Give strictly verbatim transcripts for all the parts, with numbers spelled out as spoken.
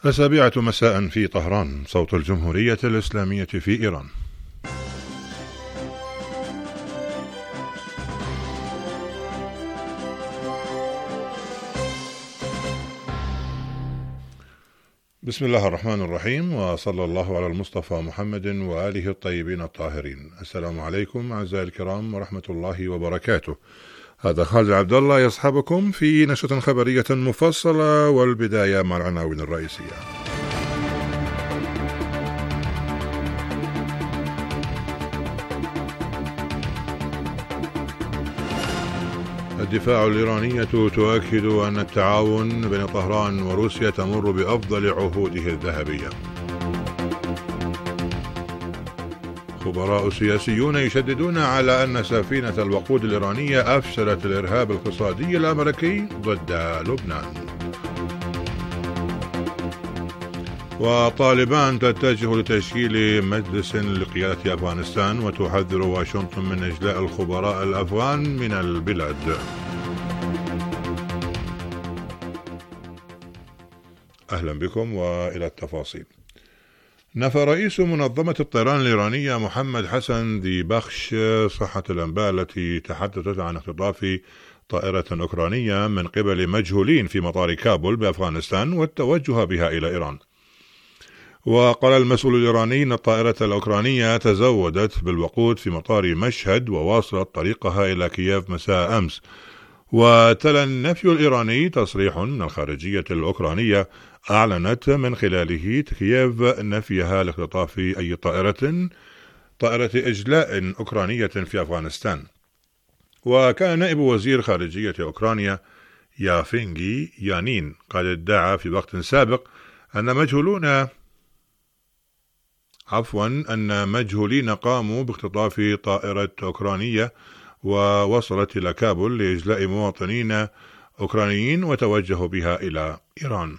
السابعة مساء في طهران، صوت الجمهورية الإسلامية في إيران. بسم الله الرحمن الرحيم، وصلى الله على المصطفى محمد وآله الطيبين الطاهرين. السلام عليكم أعزائي الكرام ورحمة الله وبركاته. هذا خالد عبد الله يصحبكم في نشرة خبرية مفصلة، والبداية مع العناوين الرئيسية. الدفاع الإيرانية تؤكد أن التعاون بين طهران وروسيا تمر بأفضل عهوده الذهبية. خبراء سياسيون يشددون على أن سفينة الوقود الإيرانية أفشلت الإرهاب الاقتصادي الأمريكي ضد لبنان. وطالبان تتجه لتشكيل مجلس لقيادة أفغانستان، وتحذر واشنطن من إجلاء الخبراء الأفغان من البلاد. أهلا بكم وإلى التفاصيل. نفى رئيس منظمة الطيران الإيرانية محمد حسن ذي بخش صحة الأنباء التي تحدثت عن اختطاف طائرة أوكرانية من قبل مجهولين في مطار كابول بأفغانستان والتوجه بها إلى إيران. وقال المسؤول الإيراني أن الطائرة الأوكرانية تزودت بالوقود في مطار مشهد وواصلت طريقها إلى كييف مساء أمس. وتلا النفي الإيراني تصريح من الخارجية الأوكرانية أعلنت من خلاله كييف نفيها لاختطاف أي طائرة طائرة إجلاء أوكرانية في أفغانستان. وكان نائب وزير خارجية أوكرانيا يافينجي يانين قد ادعى في وقت سابق أن مجهولون عفوا أن مجهولين قاموا باختطاف طائرة أوكرانية ووصلت إلى كابول لإجلاء مواطنين أوكرانيين وتوجهوا بها إلى إيران.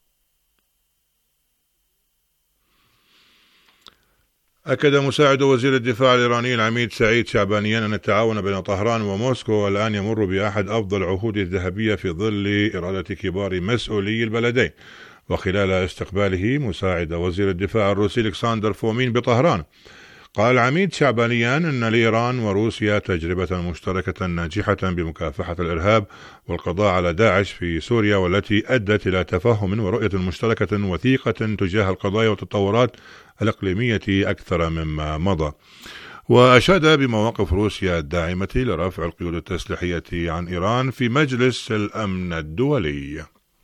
أكد مساعد وزير الدفاع الإيراني العميد سعيد شعبانيان أن التعاون بين طهران وموسكو الآن يمر بأحد أفضل عهود الذهبية في ظل إرادة كبار مسؤولي البلدين. وخلال استقباله مساعد وزير الدفاع الروسي ألكسندر فومين بطهران، قال العميد شعبانيان أن لإيران وروسيا تجربة مشتركة ناجحة بمكافحة الإرهاب والقضاء على داعش في سوريا، والتي أدت إلى تفاهم ورؤية مشتركة وثيقة تجاه القضايا والتطورات الإقليمية أكثر مما مضى. وأشاد بمواقف روسيا الداعمة لرفع القيود التسليحية عن إيران في مجلس الأمن الدولي.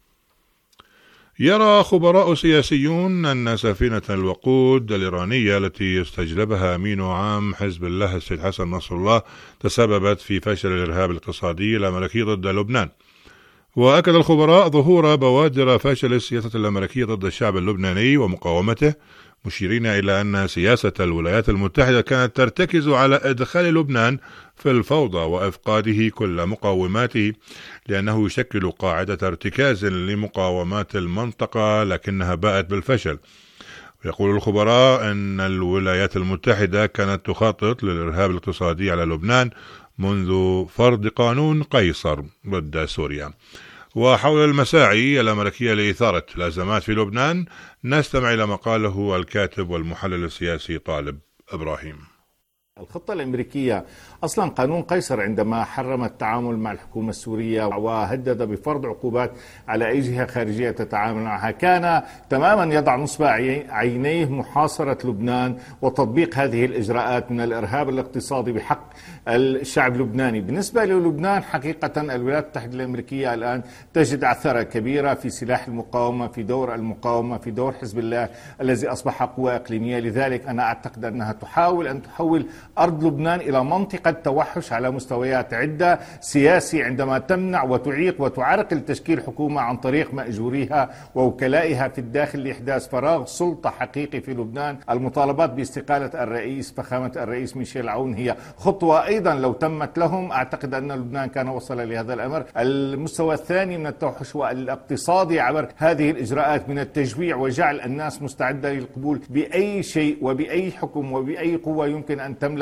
يرى خبراء سياسيون أن سفينة الوقود الإيرانية التي استجلبها أمين عام حزب الله السيد حسن نصر الله تسببت في فشل الإرهاب الاقتصادي الأمريكي ضد لبنان. وأكد الخبراء ظهور بوادر فشل السياسة الأمريكية ضد الشعب اللبناني ومقاومته، مشيرين إلى أن سياسة الولايات المتحدة كانت ترتكز على إدخال لبنان في الفوضى وإفقاده كل مقوماته، لأنه يشكل قاعدة ارتكاز لمقاومات المنطقة لكنها باءت بالفشل. ويقول الخبراء أن الولايات المتحدة كانت تخطط للإرهاب الاقتصادي على لبنان منذ فرض قانون قيصر ضد سوريا. وحول المساعي الأمريكية لإثارة الأزمات في لبنان نستمع إلى ما قاله الكاتب والمحلل السياسي طالب إبراهيم. الخطة الأمريكية أصلا قانون قيصر عندما حرم التعامل مع الحكومة السورية وهدد بفرض عقوبات على أي جهة خارجية تتعامل معها، كان تماما يضع نصب عينيه محاصرة لبنان وتطبيق هذه الإجراءات من الإرهاب الاقتصادي بحق الشعب اللبناني. بالنسبة للبنان حقيقة الولايات المتحدة الأمريكية الآن تجد عثرة كبيرة في سلاح المقاومة، في دور المقاومة، في دور حزب الله الذي أصبح قوة إقليمية. لذلك أنا أعتقد أنها تحاول أن تحول أرض لبنان إلى منطقة توحش على مستويات عدة، سياسي عندما تمنع وتعيق وتعرقل تشكيل حكومة عن طريق مأجوريها ووكلائها في الداخل لإحداث فراغ سلطة حقيقي في لبنان. المطالبات باستقالة الرئيس فخامة الرئيس ميشيل عون هي خطوة أيضا لو تمت لهم أعتقد أن لبنان كان وصل لهذا الأمر. المستوى الثاني من التوحش والاقتصادي عبر هذه الإجراءات من التجويع وجعل الناس مستعدة للقبول بأي شيء وبأي حكم وبأي قوة يمكن أن تملك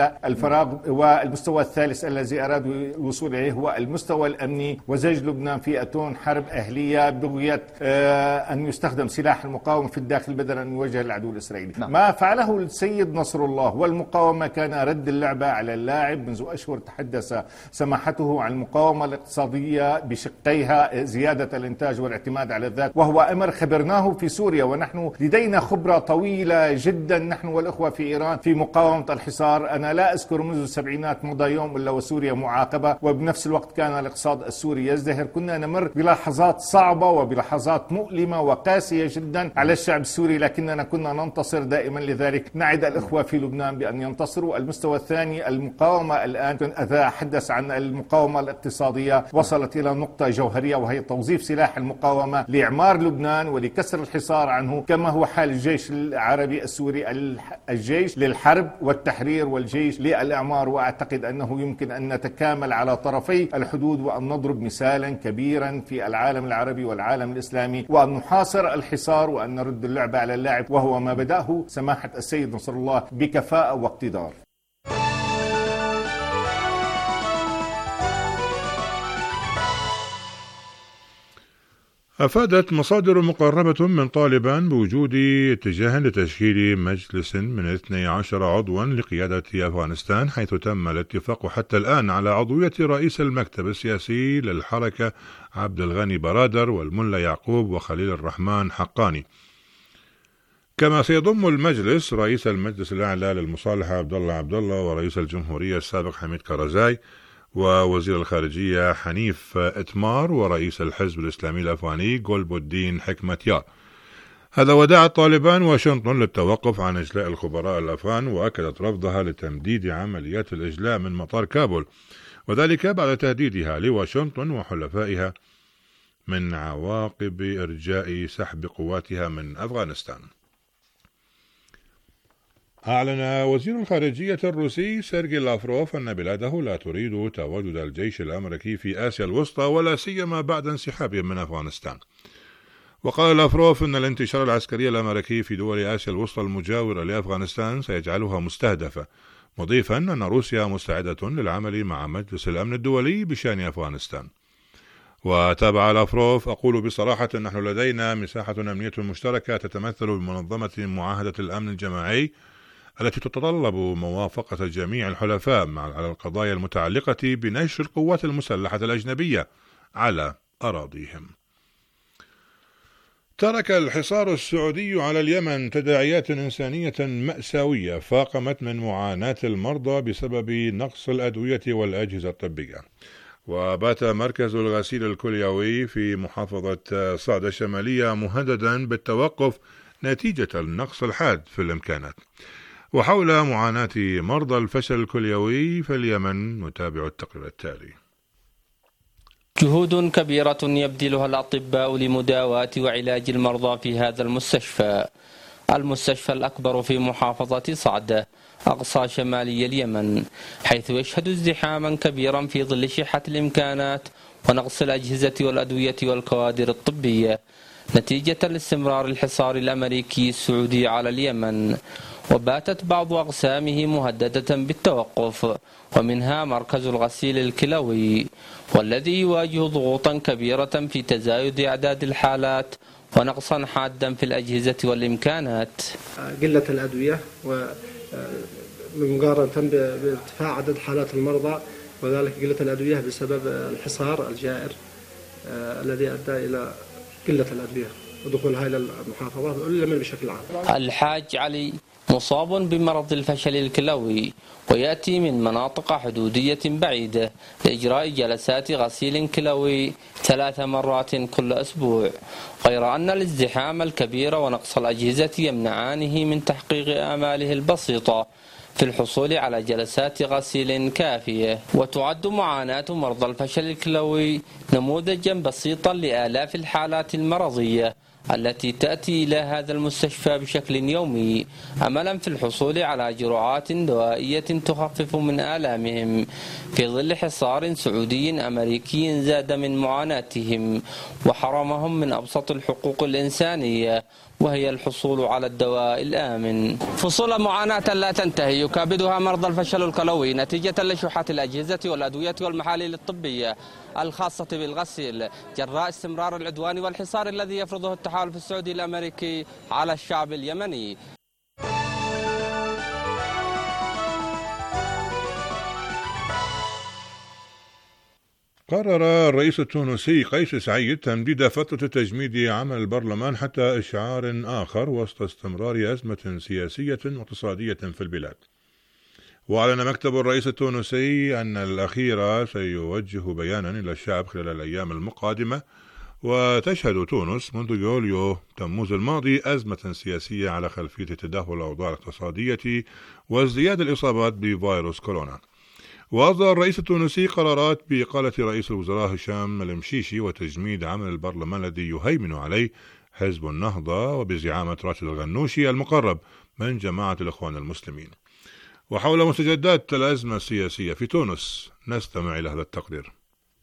يملأ الفراغ. والمستوى الثالث الذي أرادوا الوصول إليه هو المستوى الأمني، وزج لبنان في أتون حرب أهلية بغية أن يستخدم سلاح المقاومة في الداخل بدلا أن يوجه العدو الإسرائيلي. نعم. ما فعله السيد نصر الله والمقاومة كان رد اللعبة على اللاعب. منذ أشهر تحدث سماحته عن المقاومة الاقتصادية بشقيها، زيادة الإنتاج والاعتماد على الذات، وهو أمر خبرناه في سوريا، ونحن لدينا خبرة طويلة جدا نحن والأخوة في إيران في مقاومة الحصار. أنا لا أذكر منذ السبعينات مضى يوم إلا وسوريا معاقبة، وبنفس الوقت كان الاقتصاد السوري يزدهر. كنا نمر بلحظات صعبة وبلحظات مؤلمة وقاسية جدا على الشعب السوري، لكننا كنا ننتصر دائما. لذلك نعد الإخوة في لبنان بأن ينتصروا. المستوى الثاني المقاومة الآن، أتحدث عن المقاومة الاقتصادية، وصلت إلى نقطة جوهرية وهي توظيف سلاح المقاومة لإعمار لبنان ولكسر الحصار عنه، كما هو حال الجيش العربي السوري، الجيش للحرب والتحرير والجيش للإعمار. وأعتقد أنه يمكن أن نتكامل على طرفي الحدود وأن نضرب مثالا كبيرا في العالم العربي والعالم الإسلامي، وأن نحاصر الحصار وأن نرد اللعبة على اللاعب، وهو ما بدأه سماحة السيد نصر الله بكفاءة واقتدار. أفادت مصادر مقربة من طالبان بوجود اتجاه لتشكيل مجلس من اثني عشر عضوا لقيادة أفغانستان، حيث تم الاتفاق حتى الآن على عضوية رئيس المكتب السياسي للحركة عبد الغني برادر والملا يعقوب وخليل الرحمن حقاني. كما سيضم المجلس رئيس المجلس الأعلى للمصالحة عبد الله عبد الله، ورئيس الجمهورية السابق حميد كرزاي، ووزير الخارجية حنيف إتمار، ورئيس الحزب الإسلامي الأفغاني قلب الدين حكمتيار. هذا ودعت طالبان واشنطن للتوقف عن إجلاء الخبراء الأفغان، وأكدت رفضها لتمديد عمليات الإجلاء من مطار كابول، وذلك بعد تهديدها لواشنطن وحلفائها من عواقب إرجاء سحب قواتها من أفغانستان. أعلن وزير الخارجية الروسي سيرجي لافروف أن بلاده لا تريد تواجد الجيش الأمريكي في آسيا الوسطى، ولا سيما بعد انسحابه من أفغانستان. وقال لافروف أن الانتشار العسكري الأمريكي في دول آسيا الوسطى المجاورة لأفغانستان سيجعلها مستهدفة، مضيفا أن روسيا مستعدة للعمل مع مجلس الأمن الدولي بشأن أفغانستان. وتابع لافروف: أقول بصراحة نحن لدينا مساحة أمنية مشتركة تتمثل بمنظمة معاهدة الأمن الجماعي التي تتطلب موافقة جميع الحلفاء على القضايا المتعلقة بنشر القوات المسلحة الأجنبية على أراضيهم. ترك الحصار السعودي على اليمن تداعيات إنسانية مأساوية فاقمت من معاناة المرضى بسبب نقص الأدوية والأجهزة الطبية. وبات مركز الغسيل الكلوي في محافظة صعدة الشمالية مهددا بالتوقف نتيجة النقص الحاد في الإمكانات. وحول معاناة مرضى الفشل الكلوي في اليمن نتابع التقرير التالي. جهود كبيرة يبذلها الأطباء لمداواة وعلاج المرضى في هذا المستشفى، المستشفى الأكبر في محافظة صعدة أقصى شمالي اليمن، حيث يشهد ازدحاما كبيرا في ظل شحة الإمكانات ونقص الأجهزة والأدوية والكوادر الطبية نتيجة لاستمرار الحصار الأمريكي السعودي على اليمن. وباتت بعض أقسامه مهددة بالتوقف، ومنها مركز الغسيل الكلوي، والذي يواجه ضغوطا كبيرة في تزايد أعداد الحالات ونقصا حادا في الأجهزة والإمكانات. قلة الأدوية ومقارنة بارتفاع عدد حالات المرضى، وذلك قلة الأدوية بسبب الحصار الجائر الذي أدى إلى قلة الأدوية ودخولها إلى المحافظات واليمن بشكل عام. الحاج علي مصاب بمرض الفشل الكلوي، ويأتي من مناطق حدودية بعيدة لإجراء جلسات غسيل كلوي ثلاث مرات كل أسبوع، غير أن الازدحام الكبير ونقص الأجهزة يمنعانه من تحقيق آماله البسيطة في الحصول على جلسات غسيل كافية. وتعد معاناة مرضى الفشل الكلوي نموذجا بسيطا لآلاف الحالات المرضية التي تأتي إلى هذا المستشفى بشكل يومي أملا في الحصول على جرعات دوائية تخفف من آلامهم في ظل حصار سعودي أمريكي زاد من معاناتهم وحرمهم من أبسط الحقوق الإنسانية وهي الحصول على الدواء الآمن. فصول معاناة لا تنتهي يكابدها مرضى الفشل الكلوي نتيجة لشحات الأجهزة والأدوية والمحاليل الطبية الخاصة بالغسيل جراء استمرار العدوان والحصار الذي يفرضه التحالف السعودي الأمريكي على الشعب اليمني. قرر الرئيس التونسي قيس سعيد تمديد فترة تجميد عمل البرلمان حتى إشعار آخر وسط استمرار أزمة سياسية واقتصادية في البلاد. وأعلن مكتب الرئيس التونسي أن الأخير سيوجه بيانا إلى الشعب خلال الأيام المقادمة. وتشهد تونس منذ يوليو تموز الماضي أزمة سياسية على خلفية تدهور الأوضاع الاقتصادية وازدياد الإصابات بفيروس كورونا. وأصدر الرئيس التونسي قرارات بإقالة رئيس الوزراء هشام المشيشي وتجميد عمل البرلمان الذي يهيمن عليه حزب النهضة وبزعامة راشد الغنوشي المقرب من جماعة الإخوان المسلمين. وحول مستجدات الأزمة السياسية في تونس نستمع إلى هذا التقرير.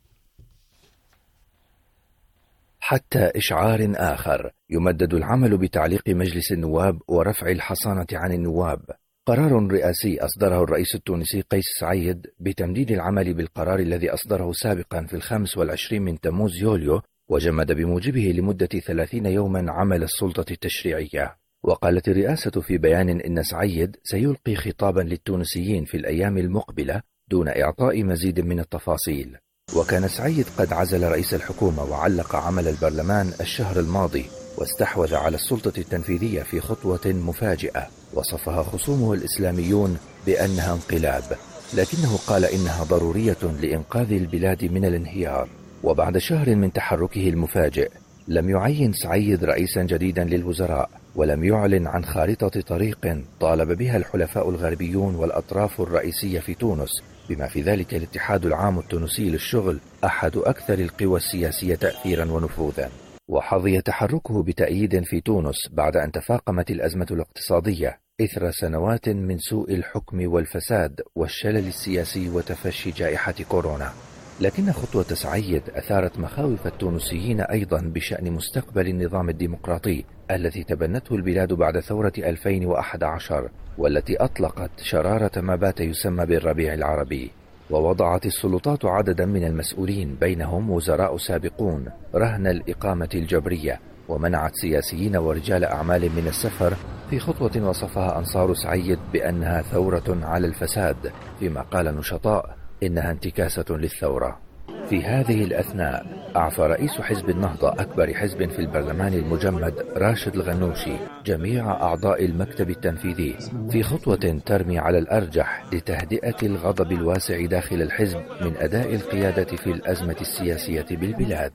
حتى إشعار آخر يمدد العمل بتعليق مجلس النواب ورفع الحصانة عن النواب. قرار رئاسي أصدره الرئيس التونسي قيس سعيد بتمديد العمل بالقرار الذي أصدره سابقا في الخامس والعشرين من تموز يوليو وجمد بموجبه لمدة ثلاثين يوما عمل السلطة التشريعية. وقالت الرئاسة في بيان إن سعيد سيلقي خطابا للتونسيين في الأيام المقبلة دون إعطاء مزيد من التفاصيل. وكان سعيد قد عزل رئيس الحكومة وعلق عمل البرلمان الشهر الماضي واستحوذ على السلطة التنفيذية في خطوة مفاجئة وصفها خصومه الإسلاميون بأنها انقلاب، لكنه قال إنها ضرورية لإنقاذ البلاد من الانهيار. وبعد شهر من تحركه المفاجئ لم يعين سعيد رئيسا جديدا للوزراء ولم يعلن عن خارطة طريق طالب بها الحلفاء الغربيون والأطراف الرئيسية في تونس بما في ذلك الاتحاد العام التونسي للشغل أحد أكثر القوى السياسية تأثيرا ونفوذا. وحظي تحركه بتأييد في تونس بعد أن تفاقمت الأزمة الاقتصادية إثر سنوات من سوء الحكم والفساد والشلل السياسي وتفشي جائحة كورونا. لكن خطوة سعيد أثارت مخاوف التونسيين أيضا بشأن مستقبل النظام الديمقراطي الذي تبنته البلاد بعد ثورة ألفين وأحد عشر والتي أطلقت شرارة ما بات يسمى بالربيع العربي. ووضعت السلطات عددا من المسؤولين بينهم وزراء سابقون رهن الإقامة الجبرية ومنعت سياسيين ورجال أعمال من السفر في خطوة وصفها أنصار سعيد بأنها ثورة على الفساد، فيما قال نشطاء إنها انتكاسة للثورة. في هذه الأثناء أعفى رئيس حزب النهضة أكبر حزب في البرلمان المجمد راشد الغنوشي جميع أعضاء المكتب التنفيذي في خطوة ترمي على الأرجح لتهدئة الغضب الواسع داخل الحزب من أداء القيادة في الأزمة السياسية بالبلاد.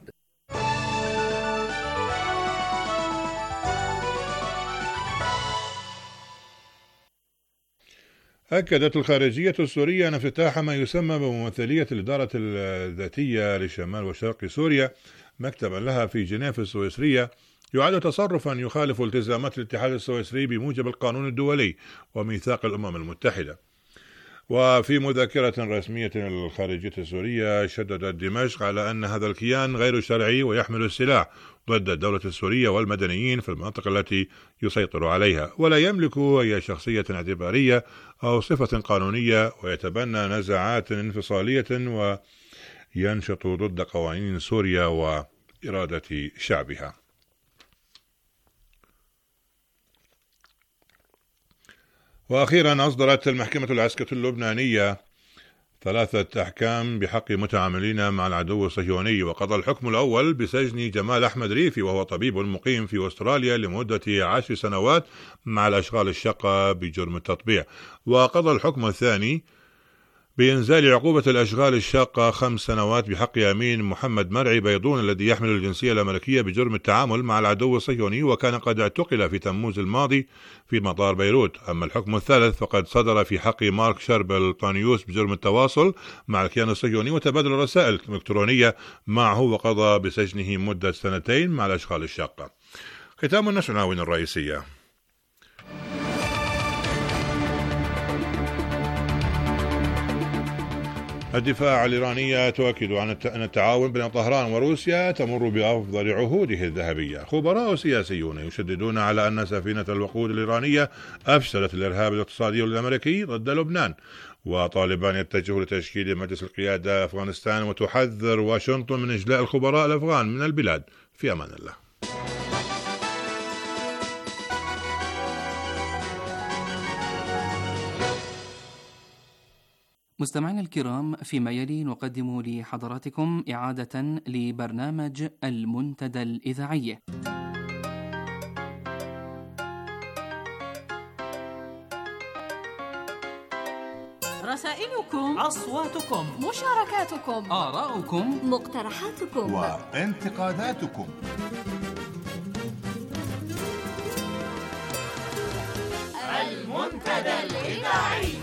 أكدت الخارجية السورية أن افتتاح ما يسمى بممثلية الإدارة الذاتية لشمال وشرق سوريا مكتبا لها في جنيف السويسرية يعد تصرفا يخالف التزامات الاتحاد السويسري بموجب القانون الدولي وميثاق الأمم المتحدة. وفي مذكرة رسمية للخارجية السورية شددت دمشق على أن هذا الكيان غير شرعي ويحمل السلاح ضد الدولة السورية والمدنيين في المناطق التي يسيطر عليها، ولا يملك أي شخصية اعتبارية أو صفة قانونية، ويتبنى نزاعات انفصالية وينشط ضد قوانين سوريا وإرادة شعبها. وأخيرا أصدرت المحكمة العسكرية اللبنانية ثلاثة أحكام بحق متعاملين مع العدو الصهيوني، وقضى الحكم الأول بسجن جمال أحمد ريفي وهو طبيب مقيم في أستراليا لمدة عشر سنوات مع الأشغال الشاقة بجرم التطبيع، وقضى الحكم الثاني بإنزال عقوبة الأشغال الشاقة خمس سنوات بحق أمين محمد مرعي بيضون الذي يحمل الجنسية الأمريكية بجرم التعامل مع العدو الصهيوني وكان قد اعتقل في تموز الماضي في مطار بيروت. أما الحكم الثالث فقد صدر في حق مارك شربل طانيوس بجرم التواصل مع الكيان الصهيوني وتبادل رسائل إلكترونية معه، وقضى بسجنه مدة سنتين مع الأشغال الشاقة. ختام النشر العناوين الرئيسية. الدفاع الإيرانية تؤكد أن التعاون بين طهران وروسيا تمر بأفضل عهوده الذهبية. خبراء سياسيون يشددون على أن سفينة الوقود الإيرانية أفشلت الإرهاب الاقتصادي الأمريكي ضد لبنان. وطالبان يتجه لتشكيل مجلس القيادة أفغانستان، وتحذر واشنطن من إجلاء الخبراء الأفغان من البلاد. في أمان الله. مستمعينا الكرام، فيما يلي نقدم لحضراتكم إعادة لبرنامج المنتدى الإذاعي. رسائلكم، أصواتكم، مشاركاتكم، آراؤكم، مقترحاتكم وانتقاداتكم. المنتدى الإذاعي.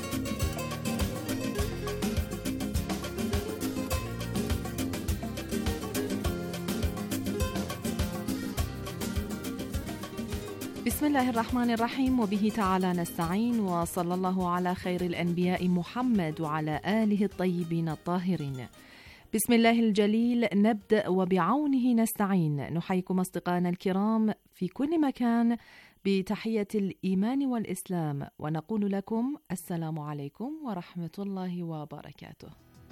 بسم الله الرحمن الرحيم، وبه تعالى نستعين، وصلى الله على خير الأنبياء محمد وعلى آله الطيبين الطاهرين. بسم الله الجليل نبدأ وبعونه نستعين. نحييكم أصدقائنا الكرام في كل مكان بتحية الإيمان والإسلام، ونقول لكم السلام عليكم ورحمة الله وبركاته.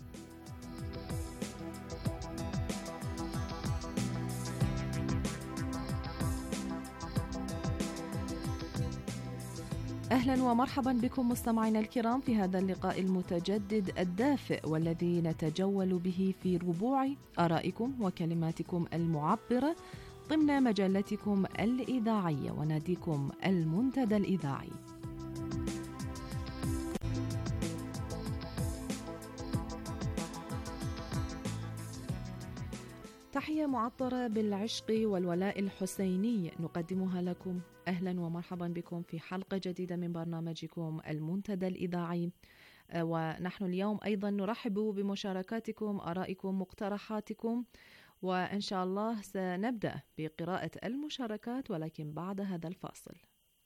أهلا ومرحبا بكم مستمعينا الكرام في هذا اللقاء المتجدد الدافئ، والذي نتجول به في ربوع آرائكم وكلماتكم المعبرة ضمن مجلتكم الإذاعية وناديكم المنتدى الإذاعي. تحية معطرة بالعشق والولاء الحسيني نقدمها لكم. أهلا ومرحبا بكم في حلقة جديدة من برنامجكم المنتدى الإذاعي، ونحن اليوم أيضا نرحب بمشاركاتكم، آرائكم، مقترحاتكم، وإن شاء الله سنبدأ بقراءة المشاركات ولكن بعد هذا الفاصل.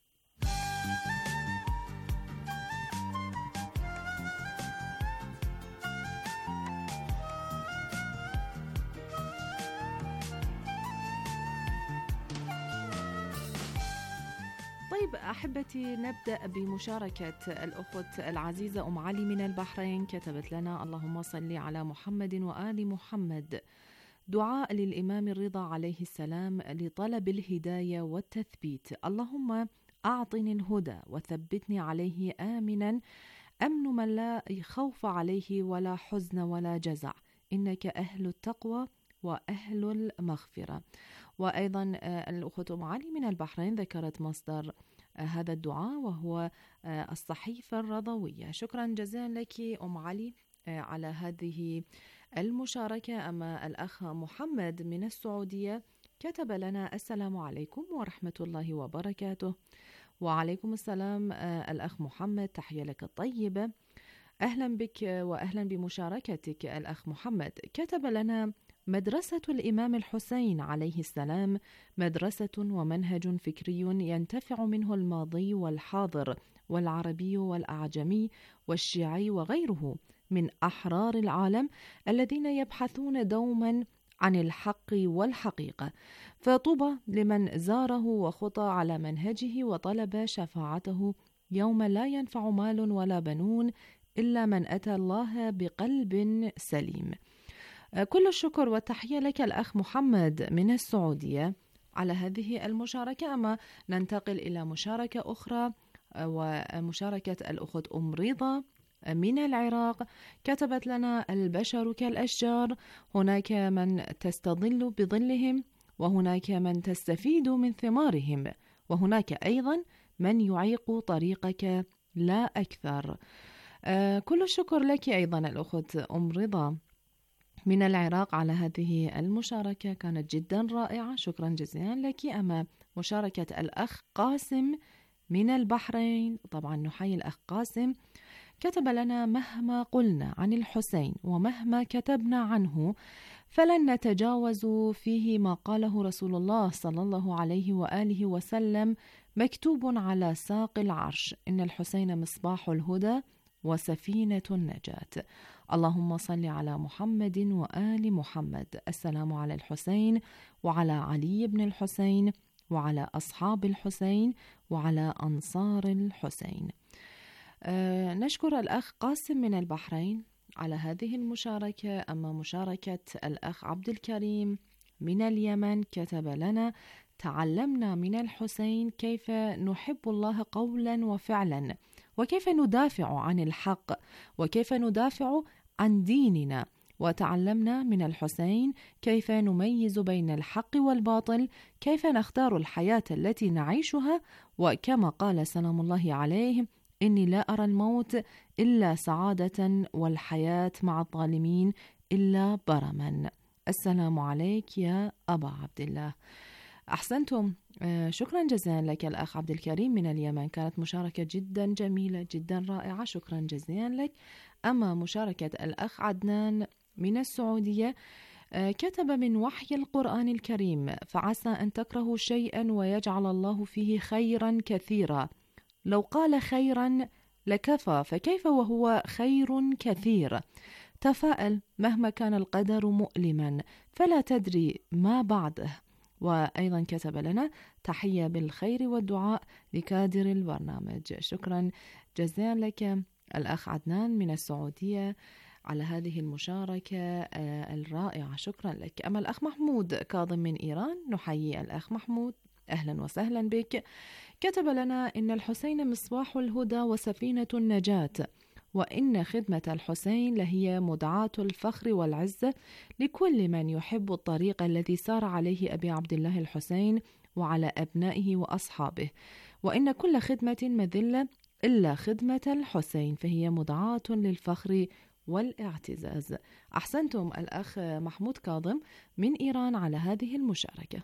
طيب أحبتي، نبدأ بمشاركة الأخت العزيزة أم علي من البحرين. كتبت لنا: اللهم صل على محمد وآل محمد. دعاء للإمام الرضا عليه السلام لطلب الهداية والتثبيت. اللهم أعطني الهدى وثبتني عليه آمنا، أمن من لا خوف عليه ولا حزن ولا جزع، إنك أهل التقوى وأهل المغفرة. وأيضا الأخت أم علي من البحرين ذكرت مصدر هذا الدعاء وهو الصحيفة الرضوية. شكرا جزيلا لك أم علي على هذه المشاركة. أما الأخ محمد من السعودية كتب لنا: السلام عليكم ورحمة الله وبركاته. وعليكم السلام الأخ محمد، تحية لك الطيبة. أهلا بك وأهلا بمشاركتك الأخ محمد. كتب لنا: مدرسة الإمام الحسين عليه السلام مدرسة ومنهج فكري ينتفع منه الماضي والحاضر والعربي والأعجمي والشيعي وغيره من أحرار العالم الذين يبحثون دوما عن الحق والحقيقة، فطوبى لمن زاره وخطى على منهجه وطلب شفاعته يوم لا ينفع مال ولا بنون إلا من أتى الله بقلب سليم. كل الشكر والتحية لك الأخ محمد من السعودية على هذه المشاركة. أما ننتقل إلى مشاركة أخرى، ومشاركة الأخت أم رضا من العراق. كتبت لنا: البشر كالأشجار، هناك من تستظل بظلهم وهناك من تستفيد من ثمارهم، وهناك أيضا من يعيق طريقك لا أكثر. كل الشكر لك أيضا الأخت أم رضا من العراق على هذه المشاركة، كانت جدا رائعة، شكرا جزيلا لك. أما مشاركة الأخ قاسم من البحرين، طبعا نحيي الأخ قاسم، كتب لنا: مهما قلنا عن الحسين ومهما كتبنا عنه فلن نتجاوز فيه ما قاله رسول الله صلى الله عليه وآله وسلم مكتوب على ساق العرش: إن الحسين مصباح الهدى وسفينة النجاة. اللهم صل على محمد وآل محمد. السلام على الحسين وعلى علي بن الحسين وعلى أصحاب الحسين وعلى أنصار الحسين. أه نشكر الأخ قاسم من البحرين على هذه المشاركة. أما مشاركة الأخ عبد الكريم من اليمن كتب لنا: تعلمنا من الحسين كيف نحب الله قولا وفعلا، وكيف ندافع عن الحق، وكيف ندافع عن ديننا. وتعلمنا من الحسين كيف نميز بين الحق والباطل، كيف نختار الحياة التي نعيشها، وكما قال سلام الله عليه: إني لا أرى الموت إلا سعادة والحياة مع الظالمين إلا برما. السلام عليك يا أبا عبد الله. أحسنتم، شكرا جزيلا لك الأخ عبد الكريم من اليمن، كانت مشاركة جدا جميلة جدا رائعة، شكرا جزيلا لك. أما مشاركة الأخ عدنان من السعودية كتب: من وحي القرآن الكريم، فعسى أن تكرهوا شيئا ويجعل الله فيه خيرا كثيرا. لو قال خيرا لكفى، فكيف وهو خير كثير؟ تفاءل، مهما كان القدر مؤلما فلا تدري ما بعده. وأيضا كتب لنا: تحية بالخير والدعاء لكادر البرنامج. شكرا جزيلا لك الأخ عدنان من السعودية على هذه المشاركة الرائعة، شكرا لك. أما الأخ محمود كاظم من إيران، نحيي الأخ محمود، أهلا وسهلا بك. كتب لنا: إن الحسين مصباح الهدى وسفينة النجاة، وإن خدمة الحسين لهي مدعاة الفخر والعزة لكل من يحب الطريق الذي سار عليه أبي عبد الله الحسين وعلى أبنائه وأصحابه، وإن كل خدمة مذلة إلا خدمة الحسين، فهي مدعاة للفخر والاعتزاز. أحسنتم الأخ محمود كاظم من إيران على هذه المشاركة.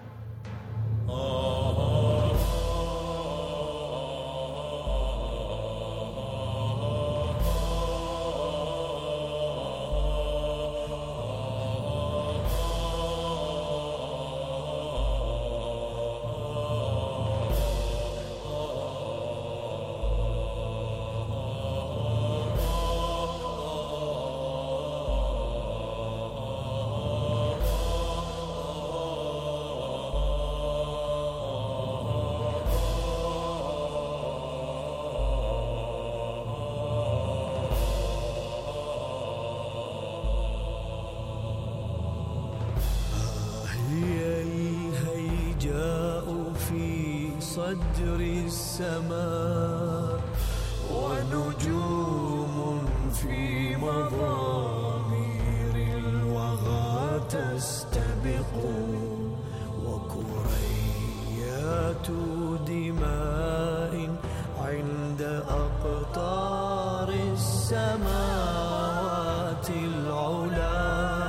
صدر السماء ونجوم في مضامير الوغى تستبق، وكريات دماء عند أقطار السماوات العلا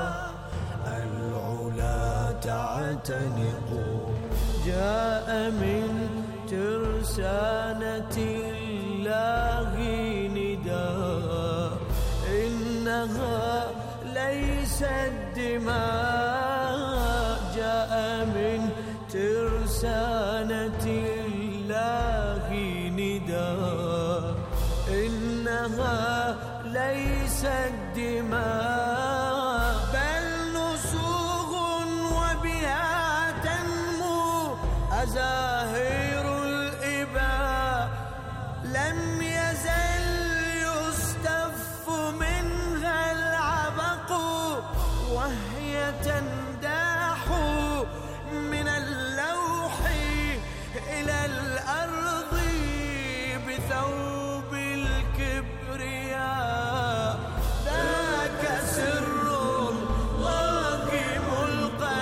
العلا تعتنق. جاء من ترسانة الله نداء، إنها ليست دماء. جاء من ترسانة الله نداء، إنها ليست دماء، بل نسوغ وبها تنمو أزاهر الإباء. لم يزل يستف منها العبق، وهي تنداح من اللوح إلى الأرض بثوب الكبرياء. ذاك سر الله ملقا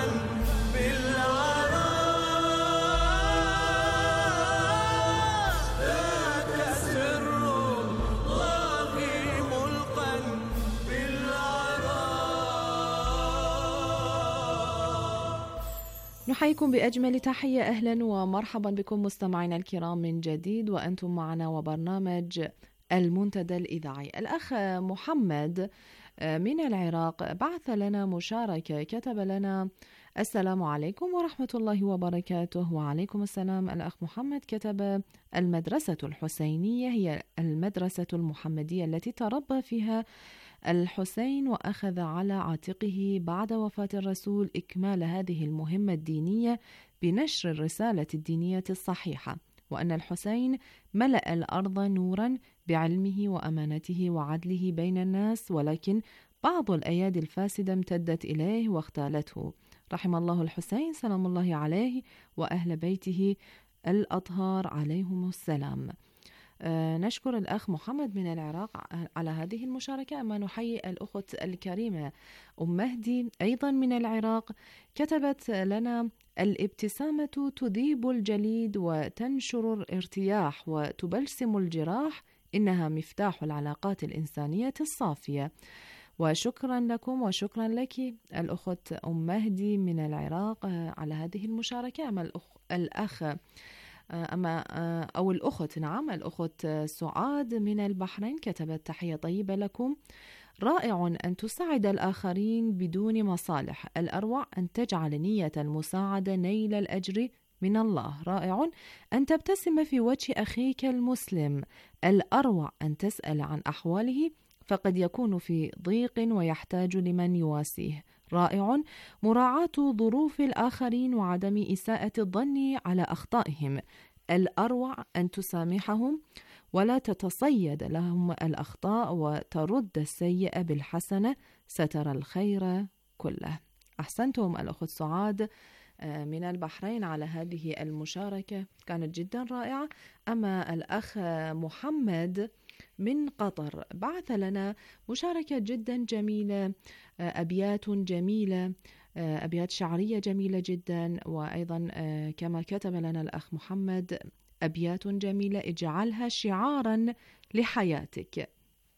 بالعراء، ذاك سر الله ملقا بالعراء. نحييكم بأجمل تحية، أهلا ومرحبا بكم مستمعينا الكرام من جديد، وأنتم معنا وبرنامج المنتدى الإذاعي. الأخ محمد من العراق بعث لنا مشاركة، كتب لنا: السلام عليكم ورحمة الله وبركاته. وعليكم السلام. الأخ محمد كتب: المدرسة الحسينية هي المدرسة المحمدية التي تربى فيها الحسين، وأخذ على عاتقه بعد وفاة الرسول إكمال هذه المهمة الدينية بنشر الرسالة الدينية الصحيحة، وأن الحسين ملأ الأرض نورا بعلمه وأمانته وعدله بين الناس، ولكن بعض الأيادي الفاسدة امتدت إليه واختالته. رحم الله الحسين سلام الله عليه وأهل بيته الأطهار عليهم السلام. آه نشكر الأخ محمد من العراق على هذه المشاركة. أما نحيي الأخت الكريمة أم مهدي أيضا من العراق، كتبت لنا: الابتسامة تذيب الجليد وتنشر الارتياح وتبلسم الجراح، إنها مفتاح العلاقات الإنسانية الصافية. وشكرا لكم وشكرا لك الأخت أم مهدي من العراق على هذه المشاركة. أما الأخ, الأخ أما أو الأخت نعم الأخت سعاد من البحرين كتبت: تحية طيبة لكم، رائع أن تساعد الآخرين بدون مصالح، الأروع أن تجعل نية المساعدة نيل الأجر من الله، رائع أن تبتسم في وجه أخيك المسلم، الأروع أن تسأل عن أحواله فقد يكون في ضيق ويحتاج لمن يواسيه، رائع مراعاة ظروف الآخرين وعدم إساءة الظن على أخطائهم، الأروع أن تسامحهم ولا تتصيد لهم الأخطاء وترد السيئة بالحسنة، سترى الخير كله. أحسنتم الأخت سعاد من البحرين على هذه المشاركة، كانت جدا رائعة. أما الأخ محمد من قطر بعث لنا مشاركة جدا جميلة، أبيات جميلة، أبيات شعرية جميلة جدا، وأيضا كما كتب لنا الأخ محمد أبيات جميلة اجعلها شعارا لحياتك.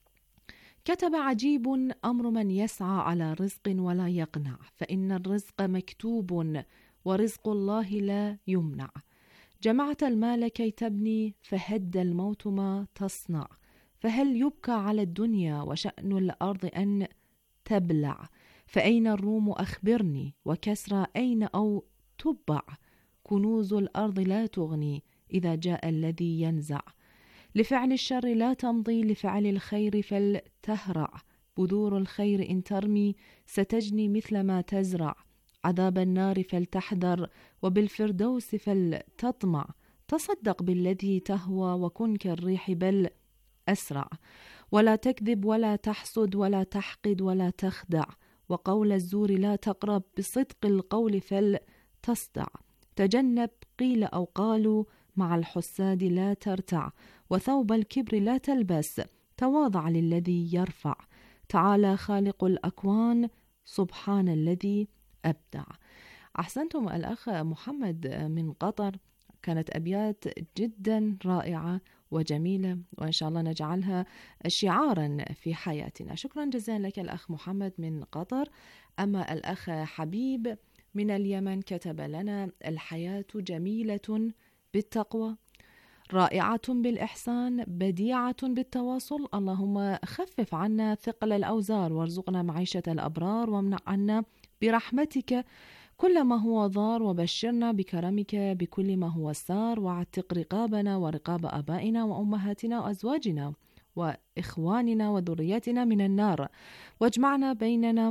كتب: عجيب أمر من يسعى على رزق ولا يقنع، فإن الرزق مكتوب ورزق الله لا يمنع. جمعت المال كي تبني فهد الموت ما تصنع، فهل يبكى على الدنيا وشأن الأرض أن تبلع؟ فأين الروم أخبرني، وكسرى أين أو تبع؟ كنوز الأرض لا تغني إذا جاء الذي ينزع. لفعل الشر لا تمضي، لفعل الخير فلتهرع. بذور الخير إن ترمي ستجني مثل ما تزرع. عذاب النار فلتحذر، وبالفردوس فلتطمع. تصدق بالذي تهوى وكن كالريح بل أسرع. ولا تكذب ولا تحسد ولا تحقد ولا تخدع. وقول الزور لا تقرب، بصدق القول فلتصدع. تجنب قيل أو قالوا، مع الحساد لا ترتع. وثوب الكبر لا تلبس، تواضع للذي يرفع. تعالى خالق الأكوان، سبحان الذي أبدع. أحسنتم الأخ محمد من قطر، كانت أبيات جدا رائعة وجميلة، وإن شاء الله نجعلها شعارا في حياتنا. شكرا جزيلا لك الأخ محمد من قطر. أما الأخ حبيب من اليمن كتب لنا: الحياة جميلة بالتقوى، رائعة بالإحسان، بديعة بالتواصل. اللهم خفف عنا ثقل الأوزار، وارزقنا معيشة الأبرار، وامنع عنا برحمتك كل ما هو ضار، وبشرنا بكرمك بكل ما هو سار، واعتق رقابنا ورقاب آبائنا وأمهاتنا وأزواجنا وإخواننا وذرياتنا من النار، واجمعنا بيننا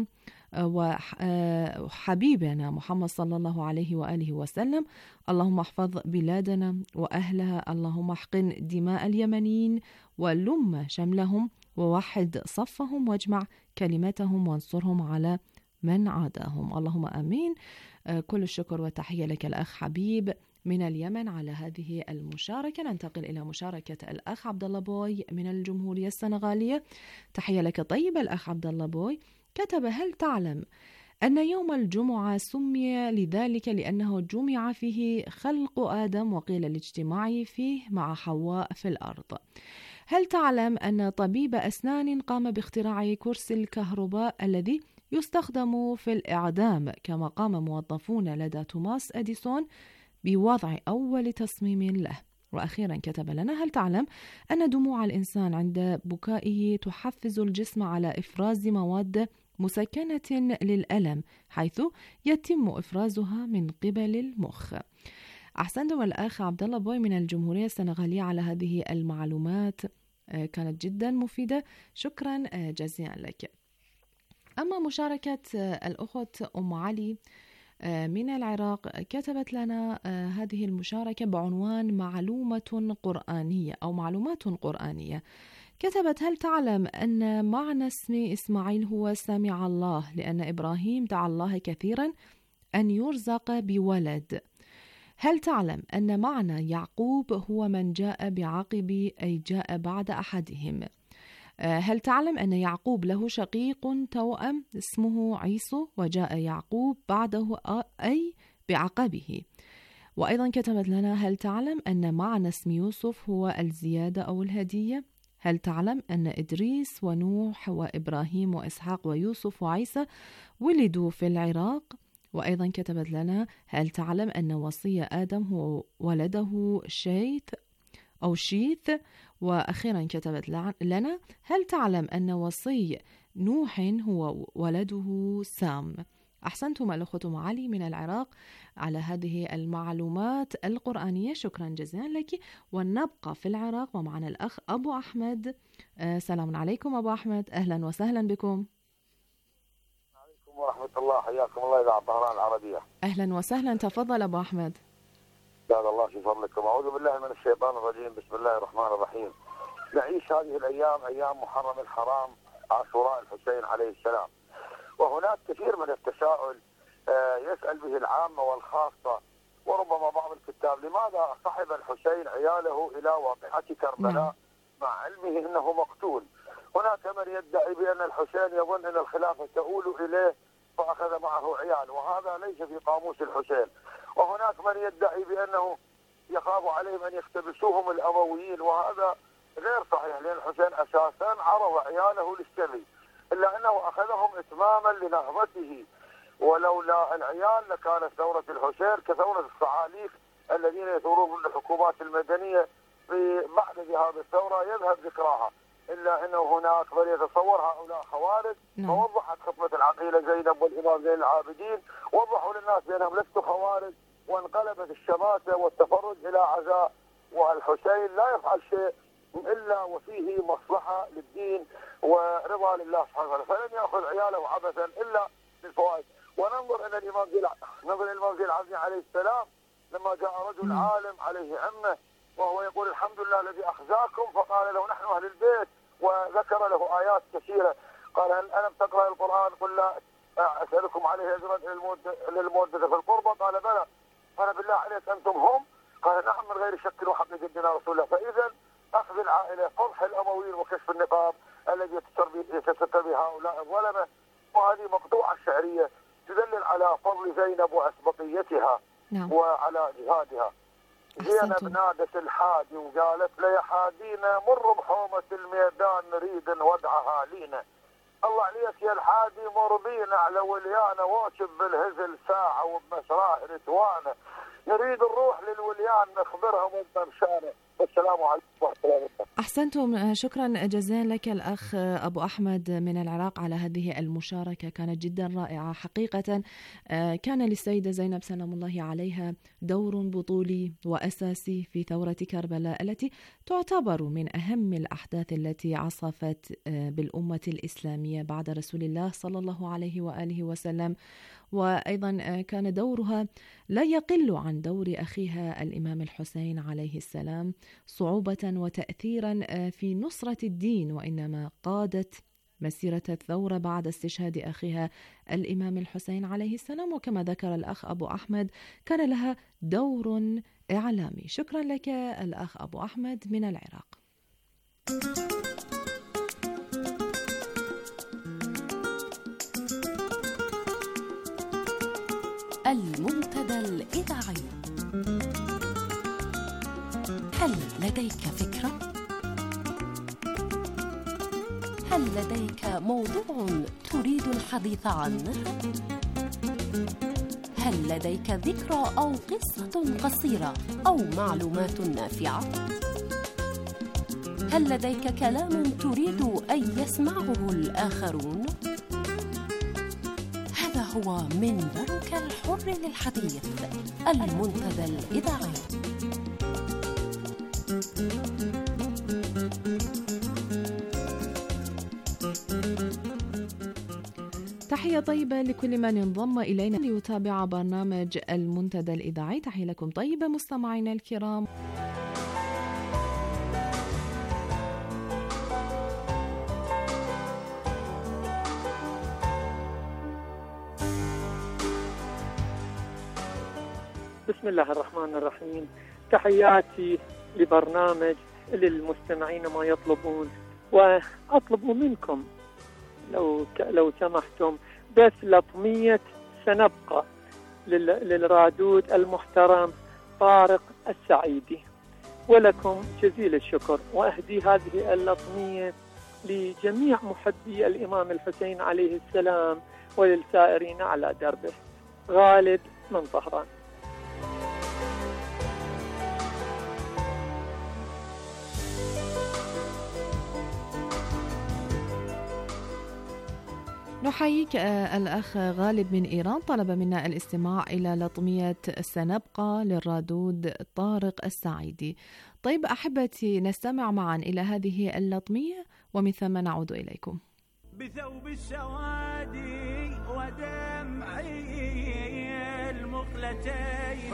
وحبيبنا محمد صلى الله عليه وآله وسلم. اللهم احفظ بلادنا وأهلها، اللهم احقن دماء اليمنيين ولم شملهم، ووحد صفهم، واجمع كلمتهم، وانصرهم على من عاداهم. اللهم آمين. كل الشكر والتحية لك الأخ حبيب من اليمن على هذه المشاركة. ننتقل إلى مشاركة الأخ عبد الله بوي من الجمهورية السنغالية. تحية لك طيب الأخ عبد الله بوي. كتب: هل تعلم أن يوم الجمعة سمي لذلك لأنه جمع فيه خلق آدم، وقيل الاجتماع فيه مع حواء في الأرض؟ هل تعلم أن طبيب أسنان قام باختراع كرسي الكهرباء الذي يستخدم في الإعدام، كما قام موظفون لدى توماس أديسون بوضع أول تصميم له؟ وأخيرا كتب لنا: هل تعلم أن دموع الإنسان عند بكائه تحفز الجسم على إفراز مواد مسكنة للألم حيث يتم إفرازها من قبل المخ؟ أحسنتم الأخ عبد الله بوي من الجمهورية السنغالية على هذه المعلومات، كانت جدا مفيدة، شكرا جزيلا لك. أما مشاركة الأخت أم علي من العراق، كتبت لنا هذه المشاركة بعنوان معلومة قرآنية أو معلومات قرآنية. كتبت: هل تعلم أن معنى اسم إسماعيل هو سمع الله، لأن إبراهيم دعا الله كثيرا أن يرزق بولد؟ هل تعلم أن معنى يعقوب هو من جاء بعقب، أي جاء بعد أحدهم؟ هل تعلم أن يعقوب له شقيق توأم اسمه عيسو وجاء يعقوب بعده أي بعقبه؟ وأيضا كتبت لنا: هل تعلم أن معنى اسم يوسف هو الزيادة أو الهدية؟ هل تعلم أن إدريس ونوح وإبراهيم وإسحاق ويوسف وعيسى ولدوا في العراق؟ وأيضا كتبت لنا: هل تعلم أن وصي آدم هو ولده شيث أو شيث؟ وأخيرا كتبت لنا: هل تعلم أن وصي نوح هو ولده سام؟ أحسنتم الأخت أم علي من العراق على هذه المعلومات القرآنية، شكرا جزيلا لك. ونبقى في العراق ومعنا الأخ أبو أحمد. آه سلام عليكم أبو أحمد، أهلا وسهلا بكم. عليكم ورحمة الله، حياكم الله إذاعة طهران العربية. أهلا وسهلا، تفضل أبو أحمد. جزاك الله في فضلكم. أعوذ بالله من الشيطان الرجيم، بسم الله الرحمن الرحيم. نعيش هذه الأيام أيام محرم الحرام، عاشوراء الحسين عليه السلام، وهناك كثير من التساؤل يسأل به العامة والخاصة وربما بعض الكتاب: لماذا صحب الحسين عياله إلى واقعة كربلاء مع علمه أنه مقتول؟ هناك من يدعي بأن الحسين يظن أن الخلافة تؤول إليه فأخذ معه عيال، وهذا ليس في قاموس الحسين. وهناك من يدعي بأنه يخاف عليهم أن يختبسوهم الأمويين، وهذا غير صحيح، لأن الحسين أساسا عرض عياله للسبي، إلا أنه أخذهم إتماما لنهضته، ولولا العيال لكانت ثورة الحسين كثورة الصعاليك الذين يثورون الحكومات المدنية في بعد هذه الثورة يذهب ذكراها. إلا أنه هناك من يتصور هؤلاء خوارج، فوضحت خطبة العقيلة زينب والإمام زين العابدين، وضحوا للناس بأنهم لستوا خوارج، وانقلبت الشماتة والتفرج إلى عزاء، والحسين لا يفعل شيء إلا وفيه مصلحة للدين ورضا لله سبحانه وتعالى، فلن يأخذ عياله عبثا إلا للفوائد. وننظر إلى الإمام زين ننظر إلى الإمام زين العابدين عليه السلام لما جاء رجل عالم عليه عمة وهو يقول: الحمد لله الذي أخزاكم، فقال له: نحن أهل البيت، وذكر له آيات كثيرة. قال: هل ألم تقرأ القرآن؟ قل: لا أسألكم عليه أجرا للمودة في القربى. قال: بلى. قال: بالله عليك أنتم هم؟ قال: نعم، من غير شك وحق جدنا رسول الله. فإذا أخذ العائلة، فضح الأمويين وكشف النقاب الذي يتستر به هؤلاء الظلمة، وهذه مقطوعة شعرية تدلل على فضل زينب وأسبقيتها نعم. وعلى جهادها. زينب نادت الحادي وقالت: لي حادينا مر بحومة الميدان نريد نودعها لينا. الله عليك يا الحادي، مر بينا على وليانة واكب بالهزل ساعة وبمسراه رتوانة، نريد نروح للوليان نخبرهم بمشانه. والسلام عليكم ورحمة الله وبركاته. أحسنتم، شكرا جزيلا لك الأخ أبو أحمد من العراق على هذه المشاركة، كانت جدا رائعة حقيقة. كان للسيدة زينب سلام الله عليها دور بطولي وأساسي في ثورة كربلاء التي تعتبر من أهم الأحداث التي عصفت بالأمة الإسلامية بعد رسول الله صلى الله عليه وآله وسلم. وأيضا كان دورها لا يقل عن دور أخيها الإمام الحسين عليه السلام صعوبة وتأثيرا في نصرة الدين، وإنما قادت مسيرة الثورة بعد استشهاد أخيها الإمام الحسين عليه السلام. وكما ذكر الأخ أبو أحمد كان لها دور إعلامي. شكرا لك الأخ أبو أحمد من العراق. المنتدى الإذاعي. هل لديك فكرة؟ هل لديك موضوع تريد الحديث عنه؟ هل لديك ذكرى أو قصة قصيرة أو معلومات نافعة؟ هل لديك كلام تريد أن يسمعه الآخرون؟ هذا هو منبرك الحر للحديث، المنتدى الإذاعي. تحية طيبة لكل من انضم إلينا ليتابع برنامج المنتدى الإذاعي. تحية لكم طيبة مستمعينا الكرام. بسم الله الرحمن الرحيم. تحياتي لبرنامج للمستمعين ما يطلبون، وأطلب منكم لو لو سمحتم بس لطمية سنبقى للرادود المحترم طارق السعيدي، ولكم جزيل الشكر. وأهدي هذه اللطمية لجميع محبي الإمام الحسين عليه السلام وللسائرين على دربه. غالب من طهران. نحييك الأخ غالب من إيران، طلب منا الاستماع إلى لطمية سنبقى للرادود طارق السعيدي. طيب أحبتي، نستمع معا إلى هذه اللطمية ومن ثم نعود إليكم. بثوب السوادي ودمعي المقلتين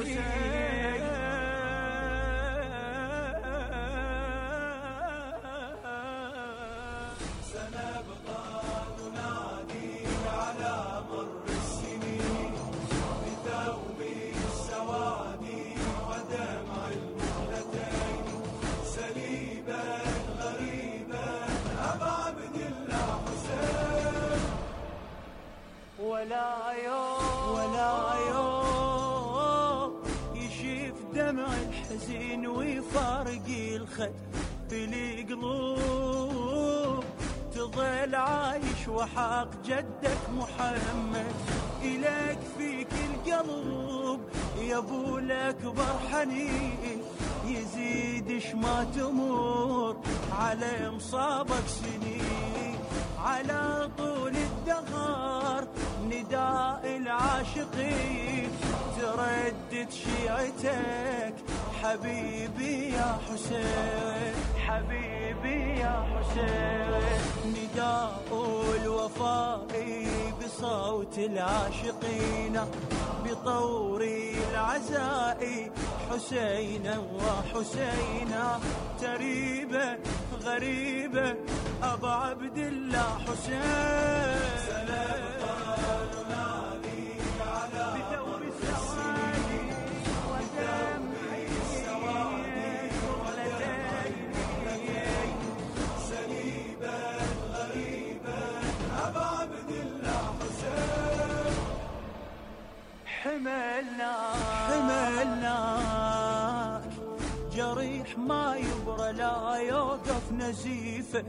سنبقى ننادي على مر السنين بثوب السوادي ودمع المقلتين سليبا غريبا أبا عبد الله حسين. ولا يوم ولا يوم يشيف دمع الحزين ويفارق الخد في القلوب، تظل عايش وحاق جدك محمد إليك فيك القلب يا ابو الأكبر حنين يزيدش ما تمر على مصابك سنين. على طول الدهر نداء العاشقين تردد شيعتك حبيبي يا حسين حبيبي يا حسين. نداء الوفاء بصوت العاشقين بطور العزاء حسينا وحسينا تريبة غريبة أبا عبد الله حسين. سنبقى ننادي على بثوب السوادي ودمع السوادي ولدين سليبا غريبا أبا عبد الله حسين. حملنا حملناك جريح ما يبرى لا يوقف نزيفه،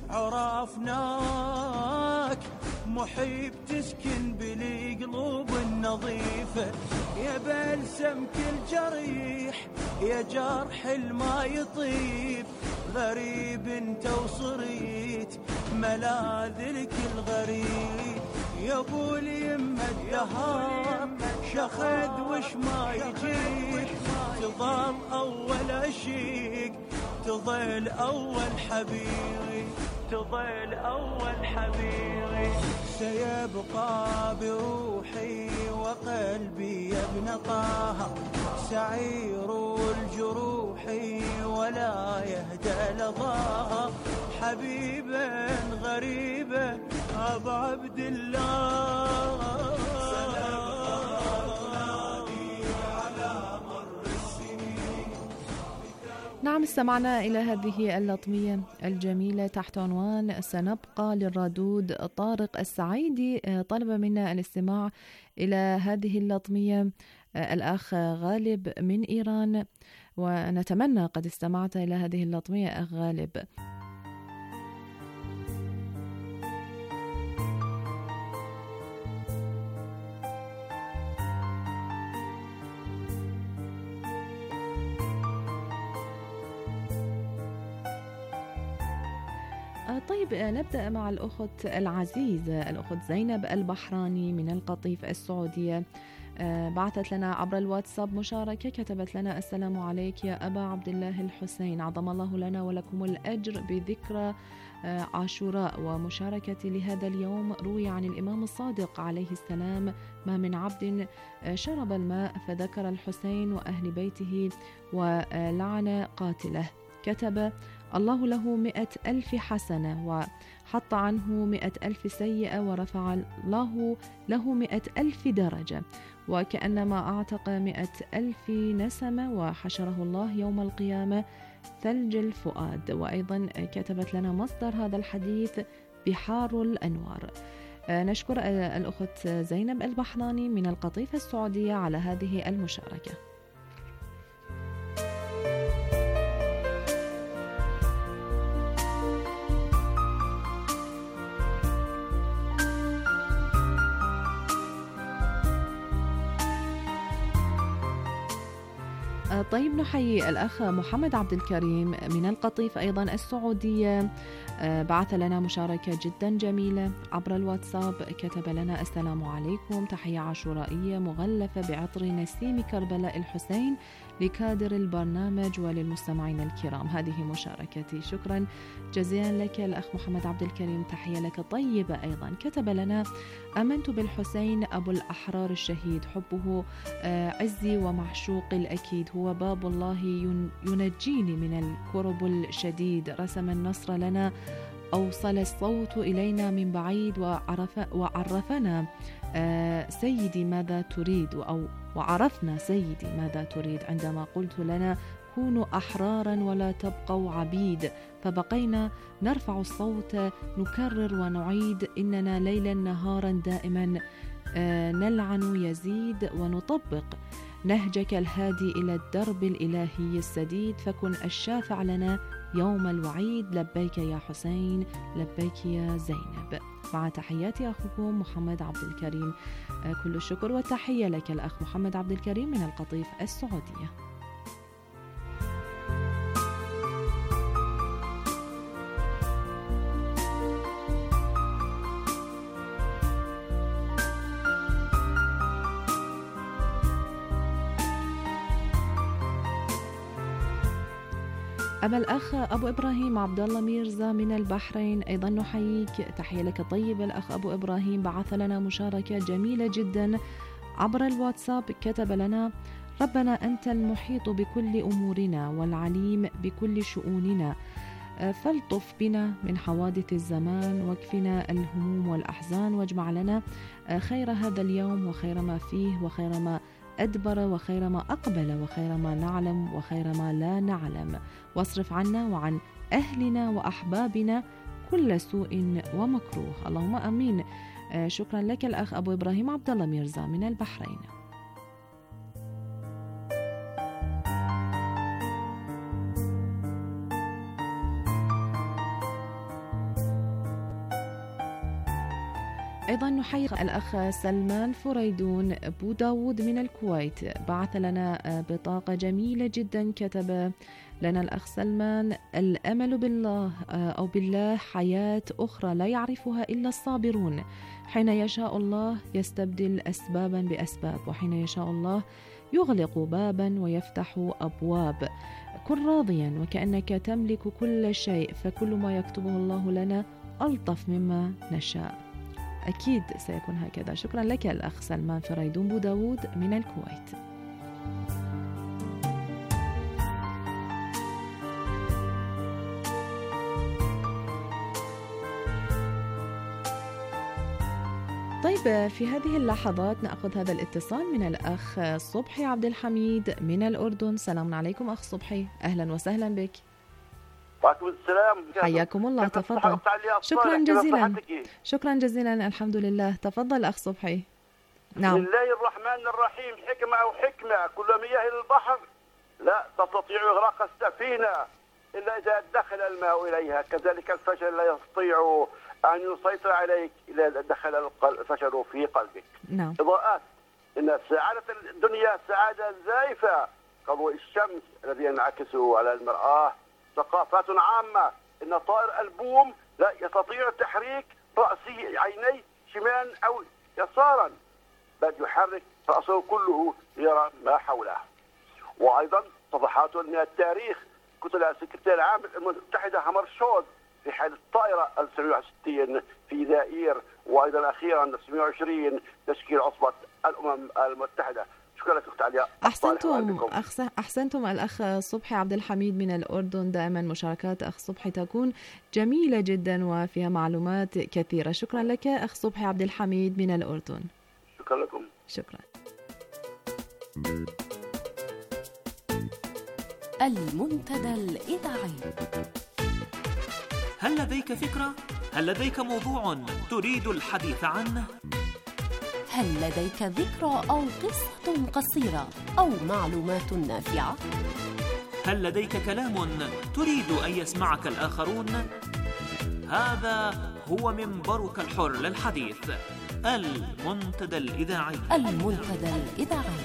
عرفناك محب تسكن بالقلوب النظيفة يا بلسم كل جريح يا جرح الما يطيب. غريب انت وصريت ملاذ لك الغريب يا ابو اليمة الدهار شخد وش ما يجيك. تظل اول عشيق تظل اول حبيبي تظل اول حبيبي. سيبقى بروحي وقلبي يا ابن طه سعير الجروح ولا يهدى لظاها حبيبا غريبا أبا عبد الله. نعم، استمعنا إلى هذه اللطمية الجميلة تحت عنوان سنبقى للرادود طارق السعيدي. طلب منا الاستماع إلى هذه اللطمية الأخ غالب من إيران، ونتمنى قد استمعت إلى هذه اللطمية أخ غالب. طيب نبدأ مع الأخت العزيزة الأخت زينب البحراني من القطيف السعودية. بعثت لنا عبر الواتساب مشاركة، كتبت لنا: السلام عليك يا أبا عبد الله الحسين، عظم الله لنا ولكم الأجر بذكرى عاشوراء ومشاركتي لهذا اليوم. روي عن الإمام الصادق عليه السلام: ما من عبد شرب الماء فذكر الحسين وأهل بيته ولعن قاتله كتب الله له مئة ألف حسنة وحط عنه مئة ألف سيئة ورفع الله له مئة ألف درجة، وكأنما أعتق مئة ألف نسمة وحشره الله يوم القيامة ثلج الفؤاد. وأيضا كتبت لنا مصدر هذا الحديث بحار الأنوار. نشكر الأخت زينب البحراني من القطيف السعودية على هذه المشاركة. طيب نحيي الأخ محمد عبد الكريم من القطيف أيضا السعودية، بعث لنا مشاركة جدا جميلة عبر الواتساب. كتب لنا: السلام عليكم، تحية عاشورائية مغلفة بعطر نسيم كربلاء الحسين لكادر البرنامج وللمستمعين الكرام. هذه مشاركتي، شكرا جزيلا لك الأخ محمد عبد الكريم، تحية لك طيبة. أيضا كتب لنا: آمنت بالحسين أبو الأحرار الشهيد، حبه عزي ومعشوق الأكيد، هو باب الله ينجيني من الكرب الشديد، رسم النصر لنا، أوصل الصوت إلينا من بعيد، وعرف وعرفنا سيدي ماذا تريد، أو وعرفنا سيدي ماذا تريد عندما قلت لنا كونوا أحرارا ولا تبقوا عبيد، فبقينا نرفع الصوت نكرر ونعيد، إننا ليلا نهارا دائما نلعن يزيد ونطبق نهجك الهادي إلى الدرب الإلهي السديد، فكن الشافع لنا يوم الوعيد، لبيك يا حسين لبيك يا زينب. مع تحياتي أخوكم محمد عبد الكريم. كل الشكر والتحية لك الأخ محمد عبد الكريم من القطيف السعودية. أما الأخ أبو إبراهيم عبد الله ميرزا من البحرين أيضا نحييك، تحية لك طيبة الأخ أبو إبراهيم. بعث لنا مشاركة جميلة جدا عبر الواتساب، كتب لنا: ربنا أنت المحيط بكل أمورنا والعليم بكل شؤوننا، فالطف بنا من حوادث الزمان واكفنا الهموم والأحزان، واجمع لنا خير هذا اليوم وخير ما فيه وخير ما أدبر وخير ما أقبل وخير ما نعلم وخير ما لا نعلم، واصرف عنا وعن أهلنا وأحبابنا كل سوء ومكروه. اللهم آمين. شكرا لك الأخ أبو إبراهيم عبد الله ميرزا من البحرين. أيضا نحيي الأخ سلمان فريدون أبو داود من الكويت، بعث لنا بطاقة جميلة جدا. كتب لنا الأخ سلمان: الأمل بالله أو بالله حياة أخرى لا يعرفها إلا الصابرون، حين يشاء الله يستبدل أسبابا بأسباب، وحين يشاء الله يغلق بابا ويفتح أبواب. كن راضيا وكأنك تملك كل شيء، فكل ما يكتبه الله لنا ألطف مما نشاء. أكيد سيكون هكذا. شكرا لك الأخ سلمان فريدون بو داود من الكويت. طيب في هذه اللحظات نأخذ هذا الاتصال من الأخ صبحي عبد الحميد من الأردن. سلام عليكم أخ صبحي، أهلا وسهلا بك. وعليكم السلام، حياكم الله، تفضل. شكرا جزيلا. شكرا جزيلا، الحمد لله. تفضل أخ صبحي. نعم. بسم الله الرحمن الرحيم. حكمة أو حكمة، كل مياه البحر لا تستطيع إغراق السفينة إلا إذا دخل الماء إليها، كذلك الفشل لا يستطيع أن يسيطر عليك إذا دخل الفشل في قلبك. نعم. إضاءات، إن سعادة الدنيا سعادة زائفة كضوء الشمس الذي ينعكس على المرآة. ثقافات عامة، إن طائر البوم لا يستطيع تحريك رأسه عينيه شمالا أو يسارا، بل يحرك رأسه كله ليرى ما حوله. وأيضا صفحات من التاريخ كتب السكرتير العام للأمم المتحدة هامرشولد في حادث الطائرة ألف وتسعمائة وواحد وستين في زائير، وأيضا أخيرا ألف وتسعمائة وعشرين تشكيل عصبة الأمم المتحدة. شكرا لك أخت علياء. أحسنتم أحسنتم الأخ صبحي عبد الحميد من الأردن. دائما مشاركات أخ صبحي تكون جميلة جدا وفيها معلومات كثيرة. شكرا لك أخ صبحي عبد الحميد من الأردن. شكرا لكم. شكرا. المنتدى الإذاعي. هل لديك فكرة؟ هل لديك موضوع تريد الحديث عنه؟ هل لديك ذكرى أو قصة قصيرة أو معلومات نافعة؟ هل لديك كلام تريد أن يسمعك الآخرون؟ هذا هو منبرك الحر للحديث، المنتدى الإذاعي. المنتدى الإذاعي.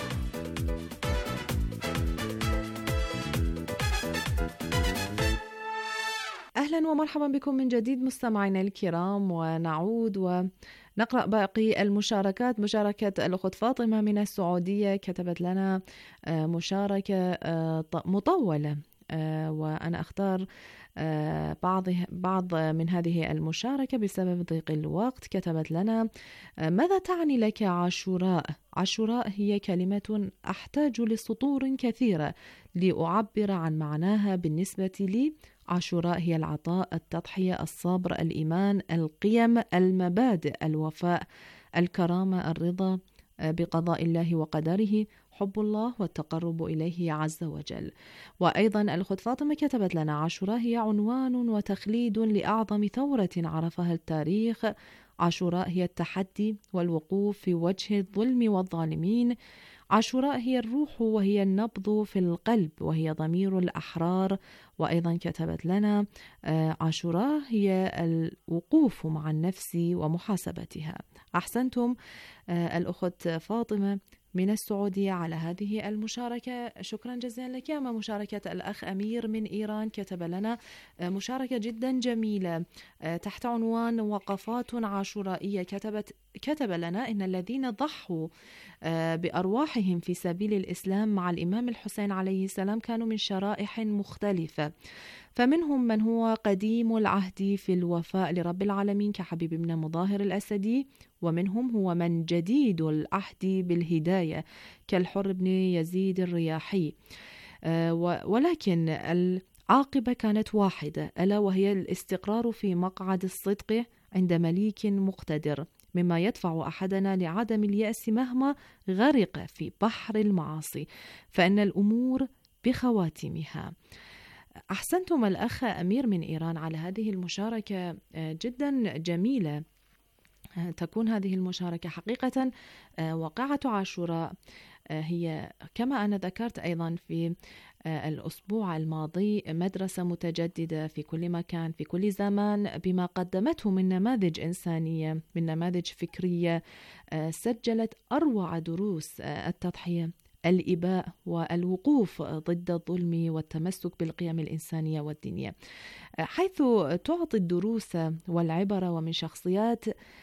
أهلا ومرحبا بكم من جديد مستمعينا الكرام، ونعود ونقرأ باقي المشاركات. مشاركة الأخت فاطمة من السعودية كتبت لنا مشاركة مطولة، وأنا أختار بعض بعض من هذه المشاركة بسبب ضيق الوقت. كتبت لنا: ماذا تعني لك عاشوراء؟ عاشوراء هي كلمة أحتاج لسطور كثيرة لأعبر عن معناها. بالنسبة لي عاشوراء هي العطاء، التضحية، الصبر، الإيمان، القيم، المبادئ، الوفاء، الكرامة، الرضا بقضاء الله وقدره، حب الله والتقرب إليه عز وجل. وأيضا الأخت فاطمة كتبت لنا: عاشوراء هي عنوان وتخليد لأعظم ثورة عرفها التاريخ. عاشوراء هي التحدي والوقوف في وجه الظلم والظالمين. عاشوراء هي الروح وهي النبض في القلب وهي ضمير الأحرار. وأيضا كتبت لنا: عاشوراء هي الوقوف مع النفس ومحاسبتها. أحسنتم الأخت فاطمة من السعودية على هذه المشاركة، شكرا جزيلا لك. أما مشاركة الأخ أمير من إيران كتب لنا مشاركة جدا جميلة تحت عنوان وقفات عاشورائية. كتبت كتب لنا: إن الذين ضحوا بأرواحهم في سبيل الإسلام مع الإمام الحسين عليه السلام كانوا من شرائح مختلفة، فمنهم من هو قديم العهد في الوفاء لرب العالمين كحبيب بن مظاهر الأسدي، ومنهم هو من جديد العهد بالهداية كالحر بن يزيد الرياحي، ولكن العاقبة كانت واحدة، ألا وهي الاستقرار في مقعد الصدق عند مليك مقتدر، مما يدفع أحدنا لعدم اليأس مهما غرق في بحر المعاصي، فإن الأمور بخواتمها. أحسنتم الأخ أمير من إيران على هذه المشاركة جدا جميلة. تكون هذه المشاركة حقيقة واقعة عاشوراء هي كما أنا ذكرت أيضا في الأسبوع الماضي مدرسة متجددة في كل مكان في كل زمان بما قدمته من نماذج إنسانية، من نماذج فكرية سجلت أروع دروس التضحية، الإباء والوقوف ضد الظلم والتمسك بالقيم الإنسانية والدينية، حيث تعطي الدروس والعبر ومن شخصيات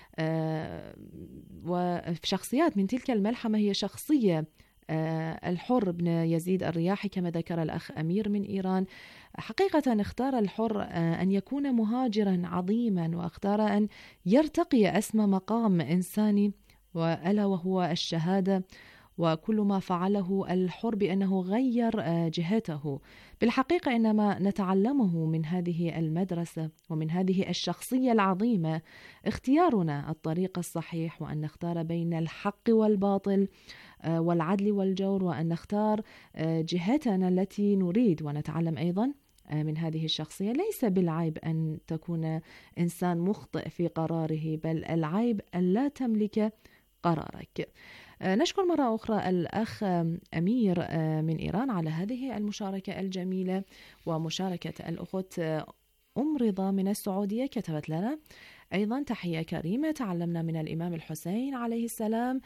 وشخصيات من تلك الملحمة هي شخصية الحر بن يزيد الرياحي كما ذكر الأخ أمير من إيران. حقيقة اختار الحر أن يكون مهاجرا عظيما، واختار أن يرتقي أسمى مقام إنساني وألا وهو الشهادة، وكل ما فعله الحر بأنه غير جهته. بالحقيقة إنما نتعلمه من هذه المدرسة ومن هذه الشخصية العظيمة اختيارنا الطريق الصحيح، وأن نختار بين الحق والباطل والعدل والجور، وأن نختار جهتنا التي نريد. ونتعلم أيضا من هذه الشخصية ليس بالعيب أن تكون إنسان مخطئ في قراره، بل العيب أن لا تملك قرارك. نشكر مرة أخرى الأخ أمير من إيران على هذه المشاركة الجميلة. ومشاركة الأخت أم رضا من السعودية كتبت لنا أيضا: تحية كريمة، تعلمنا من الإمام الحسين عليه السلام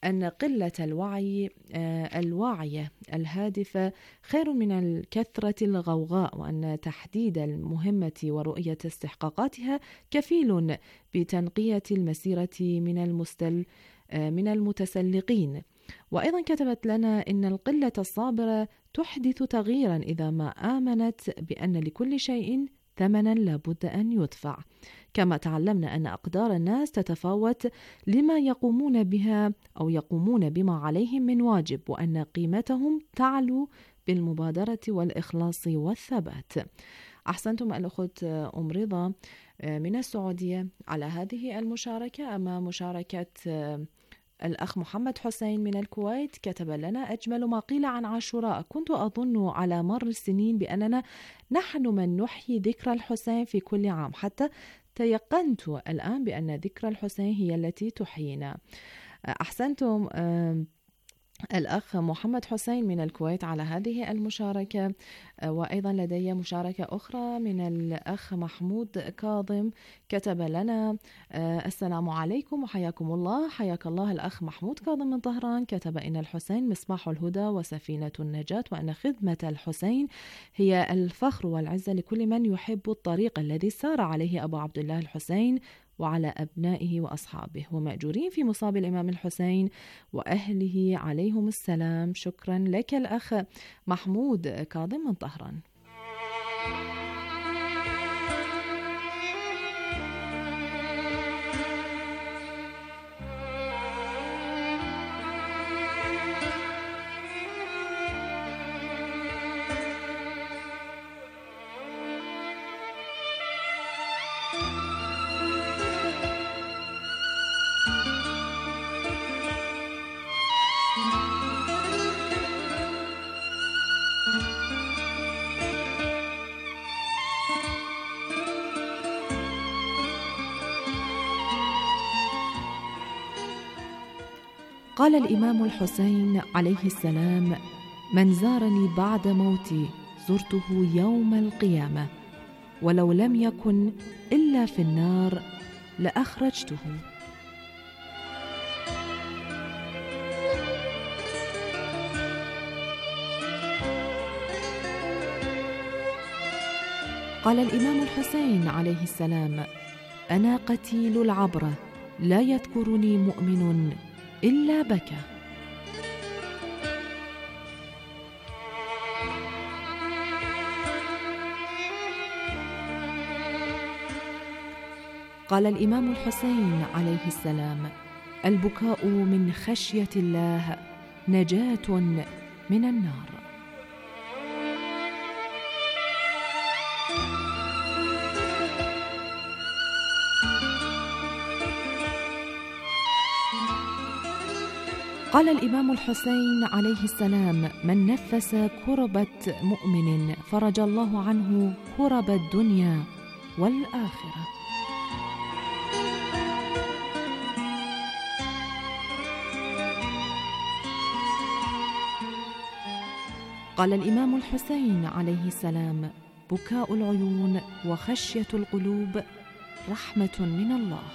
أن قلة الوعي الواعية الهادفة خير من الكثرة الغوغاء، وأن تحديد المهمة ورؤية استحقاقاتها كفيل بتنقية المسيرة من المستل من المتسلقين. وأيضا كتبت لنا إن القلة الصابرة تحدث تغييرا إذا ما آمنت بأن لكل شيء ثمنا لابد أن يدفع. كما تعلمنا أن أقدار الناس تتفاوت لما يقومون بها أو يقومون بما عليهم من واجب، وأن قيمتهم تعلو بالمبادرة والإخلاص والثبات. أحسنتم الأخت أم رضا من السعودية على هذه المشاركة. أما مشاركة الأخ محمد حسين من الكويت كتب لنا: أجمل ما قيل عن عاشوراء، كنت أظن على مر السنين بأننا نحن من نحيي ذكرى الحسين في كل عام، حتى تيقنت الآن بأن ذكرى الحسين هي التي تحيينا. أحسنتم الأخ محمد حسين من الكويت على هذه المشاركة. وأيضا لدي مشاركة أخرى من الأخ محمود كاظم كتب لنا: السلام عليكم وحياكم الله. حياك الله الأخ محمود كاظم من طهران. كتب: إن الحسين مصباح الهدى وسفينة النجاة، وأن خدمة الحسين هي الفخر والعزة لكل من يحب الطريق الذي سار عليه أبو عبد الله الحسين وعلى أبنائه وأصحابه، ومأجورين في مصاب الإمام الحسين وأهله عليهم السلام. شكرا لك الأخ محمود كاظم من طهران. قال الإمام الحسين عليه السلام: من زارني بعد موتي زرته يوم القيامة، ولو لم يكن إلا في النار لأخرجته. قال الإمام الحسين عليه السلام: أنا قتيل العبرة، لا يذكرني مؤمن إلا بكى. قال الإمام الحسين عليه السلام: البكاء من خشية الله نجاة من النار. قال الإمام الحسين عليه السلام: من نفس كربة مؤمن فرج الله عنه كرب الدنيا والآخرة. قال الإمام الحسين عليه السلام: بكاء العيون وخشية القلوب رحمة من الله.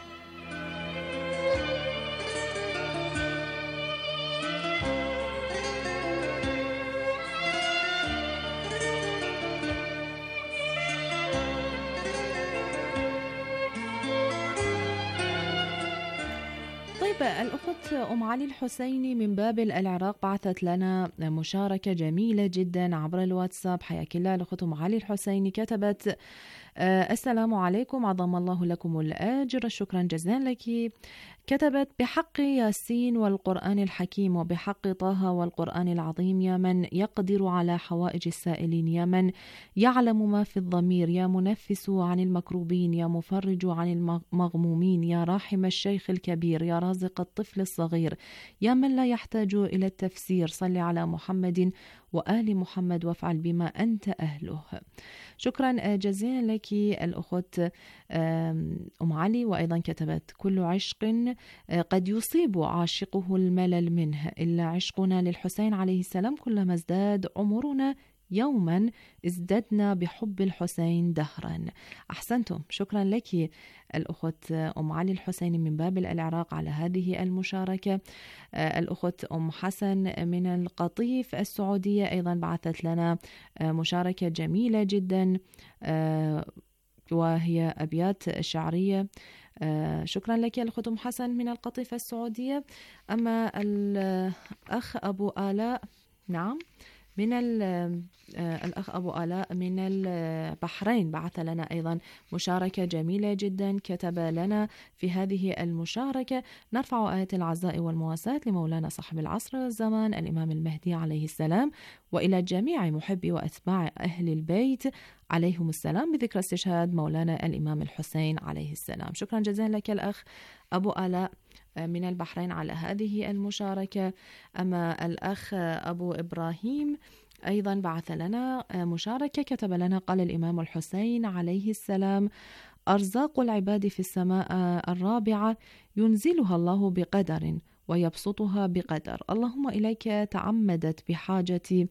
الأخت أم علي الحسيني من بابل العراق بعثت لنا مشاركة جميلة جدا عبر الواتساب. حياك الله الأخت أم علي الحسيني. كتبت: السلام عليكم، عظم الله لكم الأجر، شكرا جزيلا لك. كتبت: بحق ياسين والقرآن الحكيم، وبحق طه والقرآن العظيم، يا من يقدر على حوائج السائلين، يا من يعلم ما في الضمير، يا منفس عن المكروبين، يا مفرج عن المغمومين، يا راحم الشيخ الكبير، يا رازق الطفل الصغير، يا من لا يحتاج إلى التفسير، صل على محمد وآل محمد وافعل بما أنت أهله. شكرا جزيلا لك الأخت أم علي. وأيضا كتبت: كل عشق قد يصيب عاشقه الملل منه، إلا عشقنا للحسين عليه السلام كلما ازداد عمرنا يوما ازددنا بحب الحسين دهرا. أحسنتم، شكرا لك الأخت أم علي الحسيني من بابل العراق على هذه المشاركة. الأخت أم حسن من القطيف السعودية أيضا بعثت لنا مشاركة جميلة جدا وهي أبيات شعرية. شكرا لك الأخت أم حسن من القطيف السعودية. أما الأخ أبو آلاء، نعم، من الأخ أبو آلاء من البحرين بعث لنا أيضا مشاركة جميلة جدا. كتب لنا في هذه المشاركة: نرفع آية العزاء والمواساة لمولانا صاحب العصر والزمان الإمام المهدي عليه السلام، وإلى جميع محبي وأتباع أهل البيت عليهم السلام، بذكر استشهاد مولانا الإمام الحسين عليه السلام. شكرا جزيلا لك الأخ أبو آلاء من البحرين على هذه المشاركة. أما الأخ أبو إبراهيم أيضا بعث لنا مشاركة، كتب لنا: قال الإمام الحسين عليه السلام: أرزاق العباد في السماء الرابعة ينزلها الله بقدر ويبسطها بقدر، اللهم إليك تعمدت بحاجتي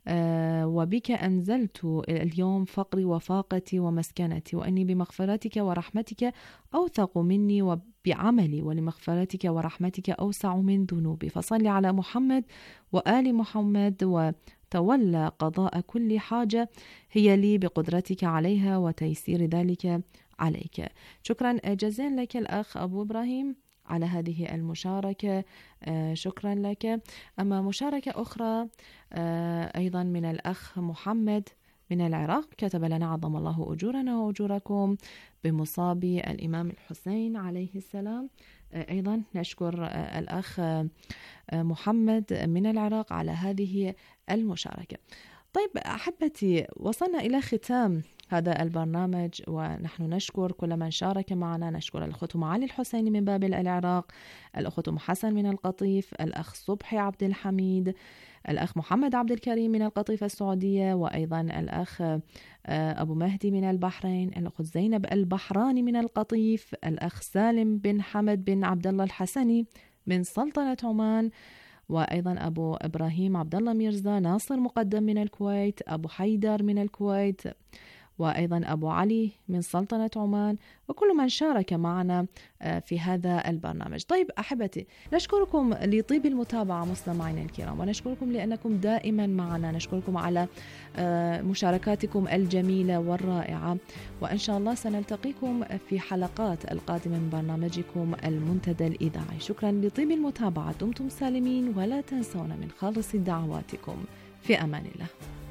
وبك أنزلت اليوم فقري وفاقتي ومسكنتي، وأني بمغفرتك ورحمتك أوثق مني وبعملي، ولمغفرتك ورحمتك أوسع من ذنوبي، فصل على محمد وآل محمد وتولى قضاء كل حاجة هي لي بقدرتك عليها وتيسير ذلك عليك. شكرا جزيلا لك الأخ أبو إبراهيم على هذه المشاركة، شكرا لك. أما مشاركة أخرى أيضا من الأخ محمد من العراق، كتب لنا: عظم الله أجورنا وأجوركم بمصاب الإمام الحسين عليه السلام. أيضا نشكر الأخ محمد من العراق على هذه المشاركة. طيب أحبتي، وصلنا إلى ختام هذا البرنامج، ونحن نشكر كل من شارك معنا. نشكر الأخت أم علي الحسيني من بابل العراق، الأخت أم حسن من القطيف، الأخ صبحي عبد الحميد، الأخ محمد عبد الكريم من القطيف السعودية، وأيضا الأخ أبو مهدي من البحرين، الأخت زينب البحراني من القطيف، الأخ سالم بن حمد بن عبد الله الحسني من سلطنة عمان، وأيضا أبو إبراهيم عبد الله ميرزا ناصر مقدم من الكويت، أبو حيدر من الكويت، وأيضا أبو علي من سلطنة عمان، وكل من شارك معنا في هذا البرنامج. طيب أحبتي، نشكركم لطيب المتابعة مستمعينا الكرام، ونشكركم لأنكم دائما معنا، نشكركم على مشاركاتكم الجميلة والرائعة، وإن شاء الله سنلتقيكم في حلقات القادمة من برنامجكم المنتدى الإذاعي. شكرا لطيب المتابعة، دمتم سالمين، ولا تنسونا من خالص دعواتكم. في أمان الله.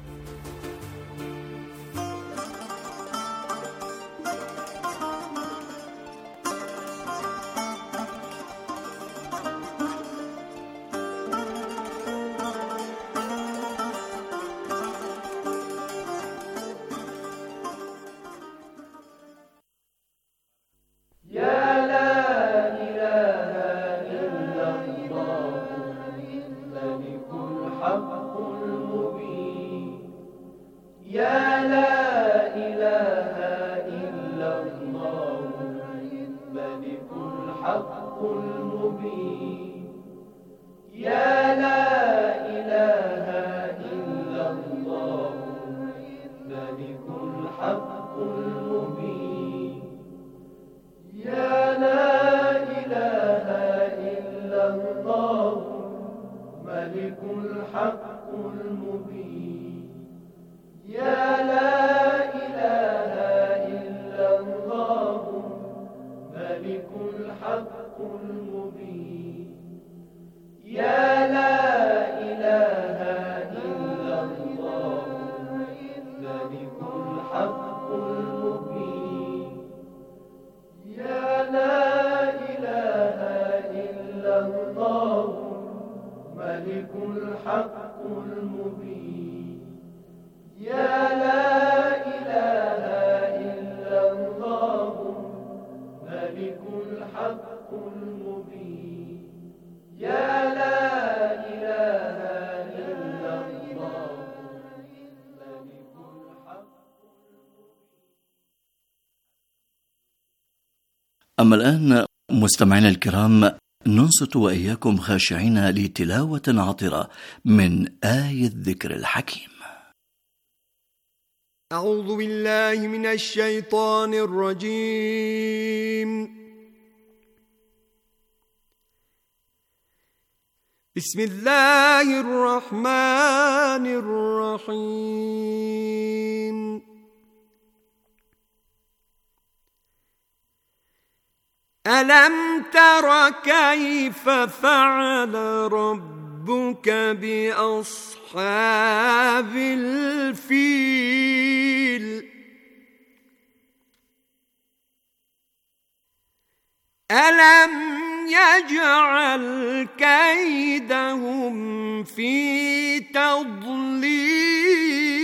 أما الآن مستمعينا الكرام، ننصت وإياكم خاشعين لتلاوة عطرة من آية الذكر الحكيم. أعوذ بالله من الشيطان الرجيم. بسم الله الرحمن الرحيم. ألم تر كيف فعل ربك بأصحاب الفيل؟ ألم يجعل كيدهم في تضليل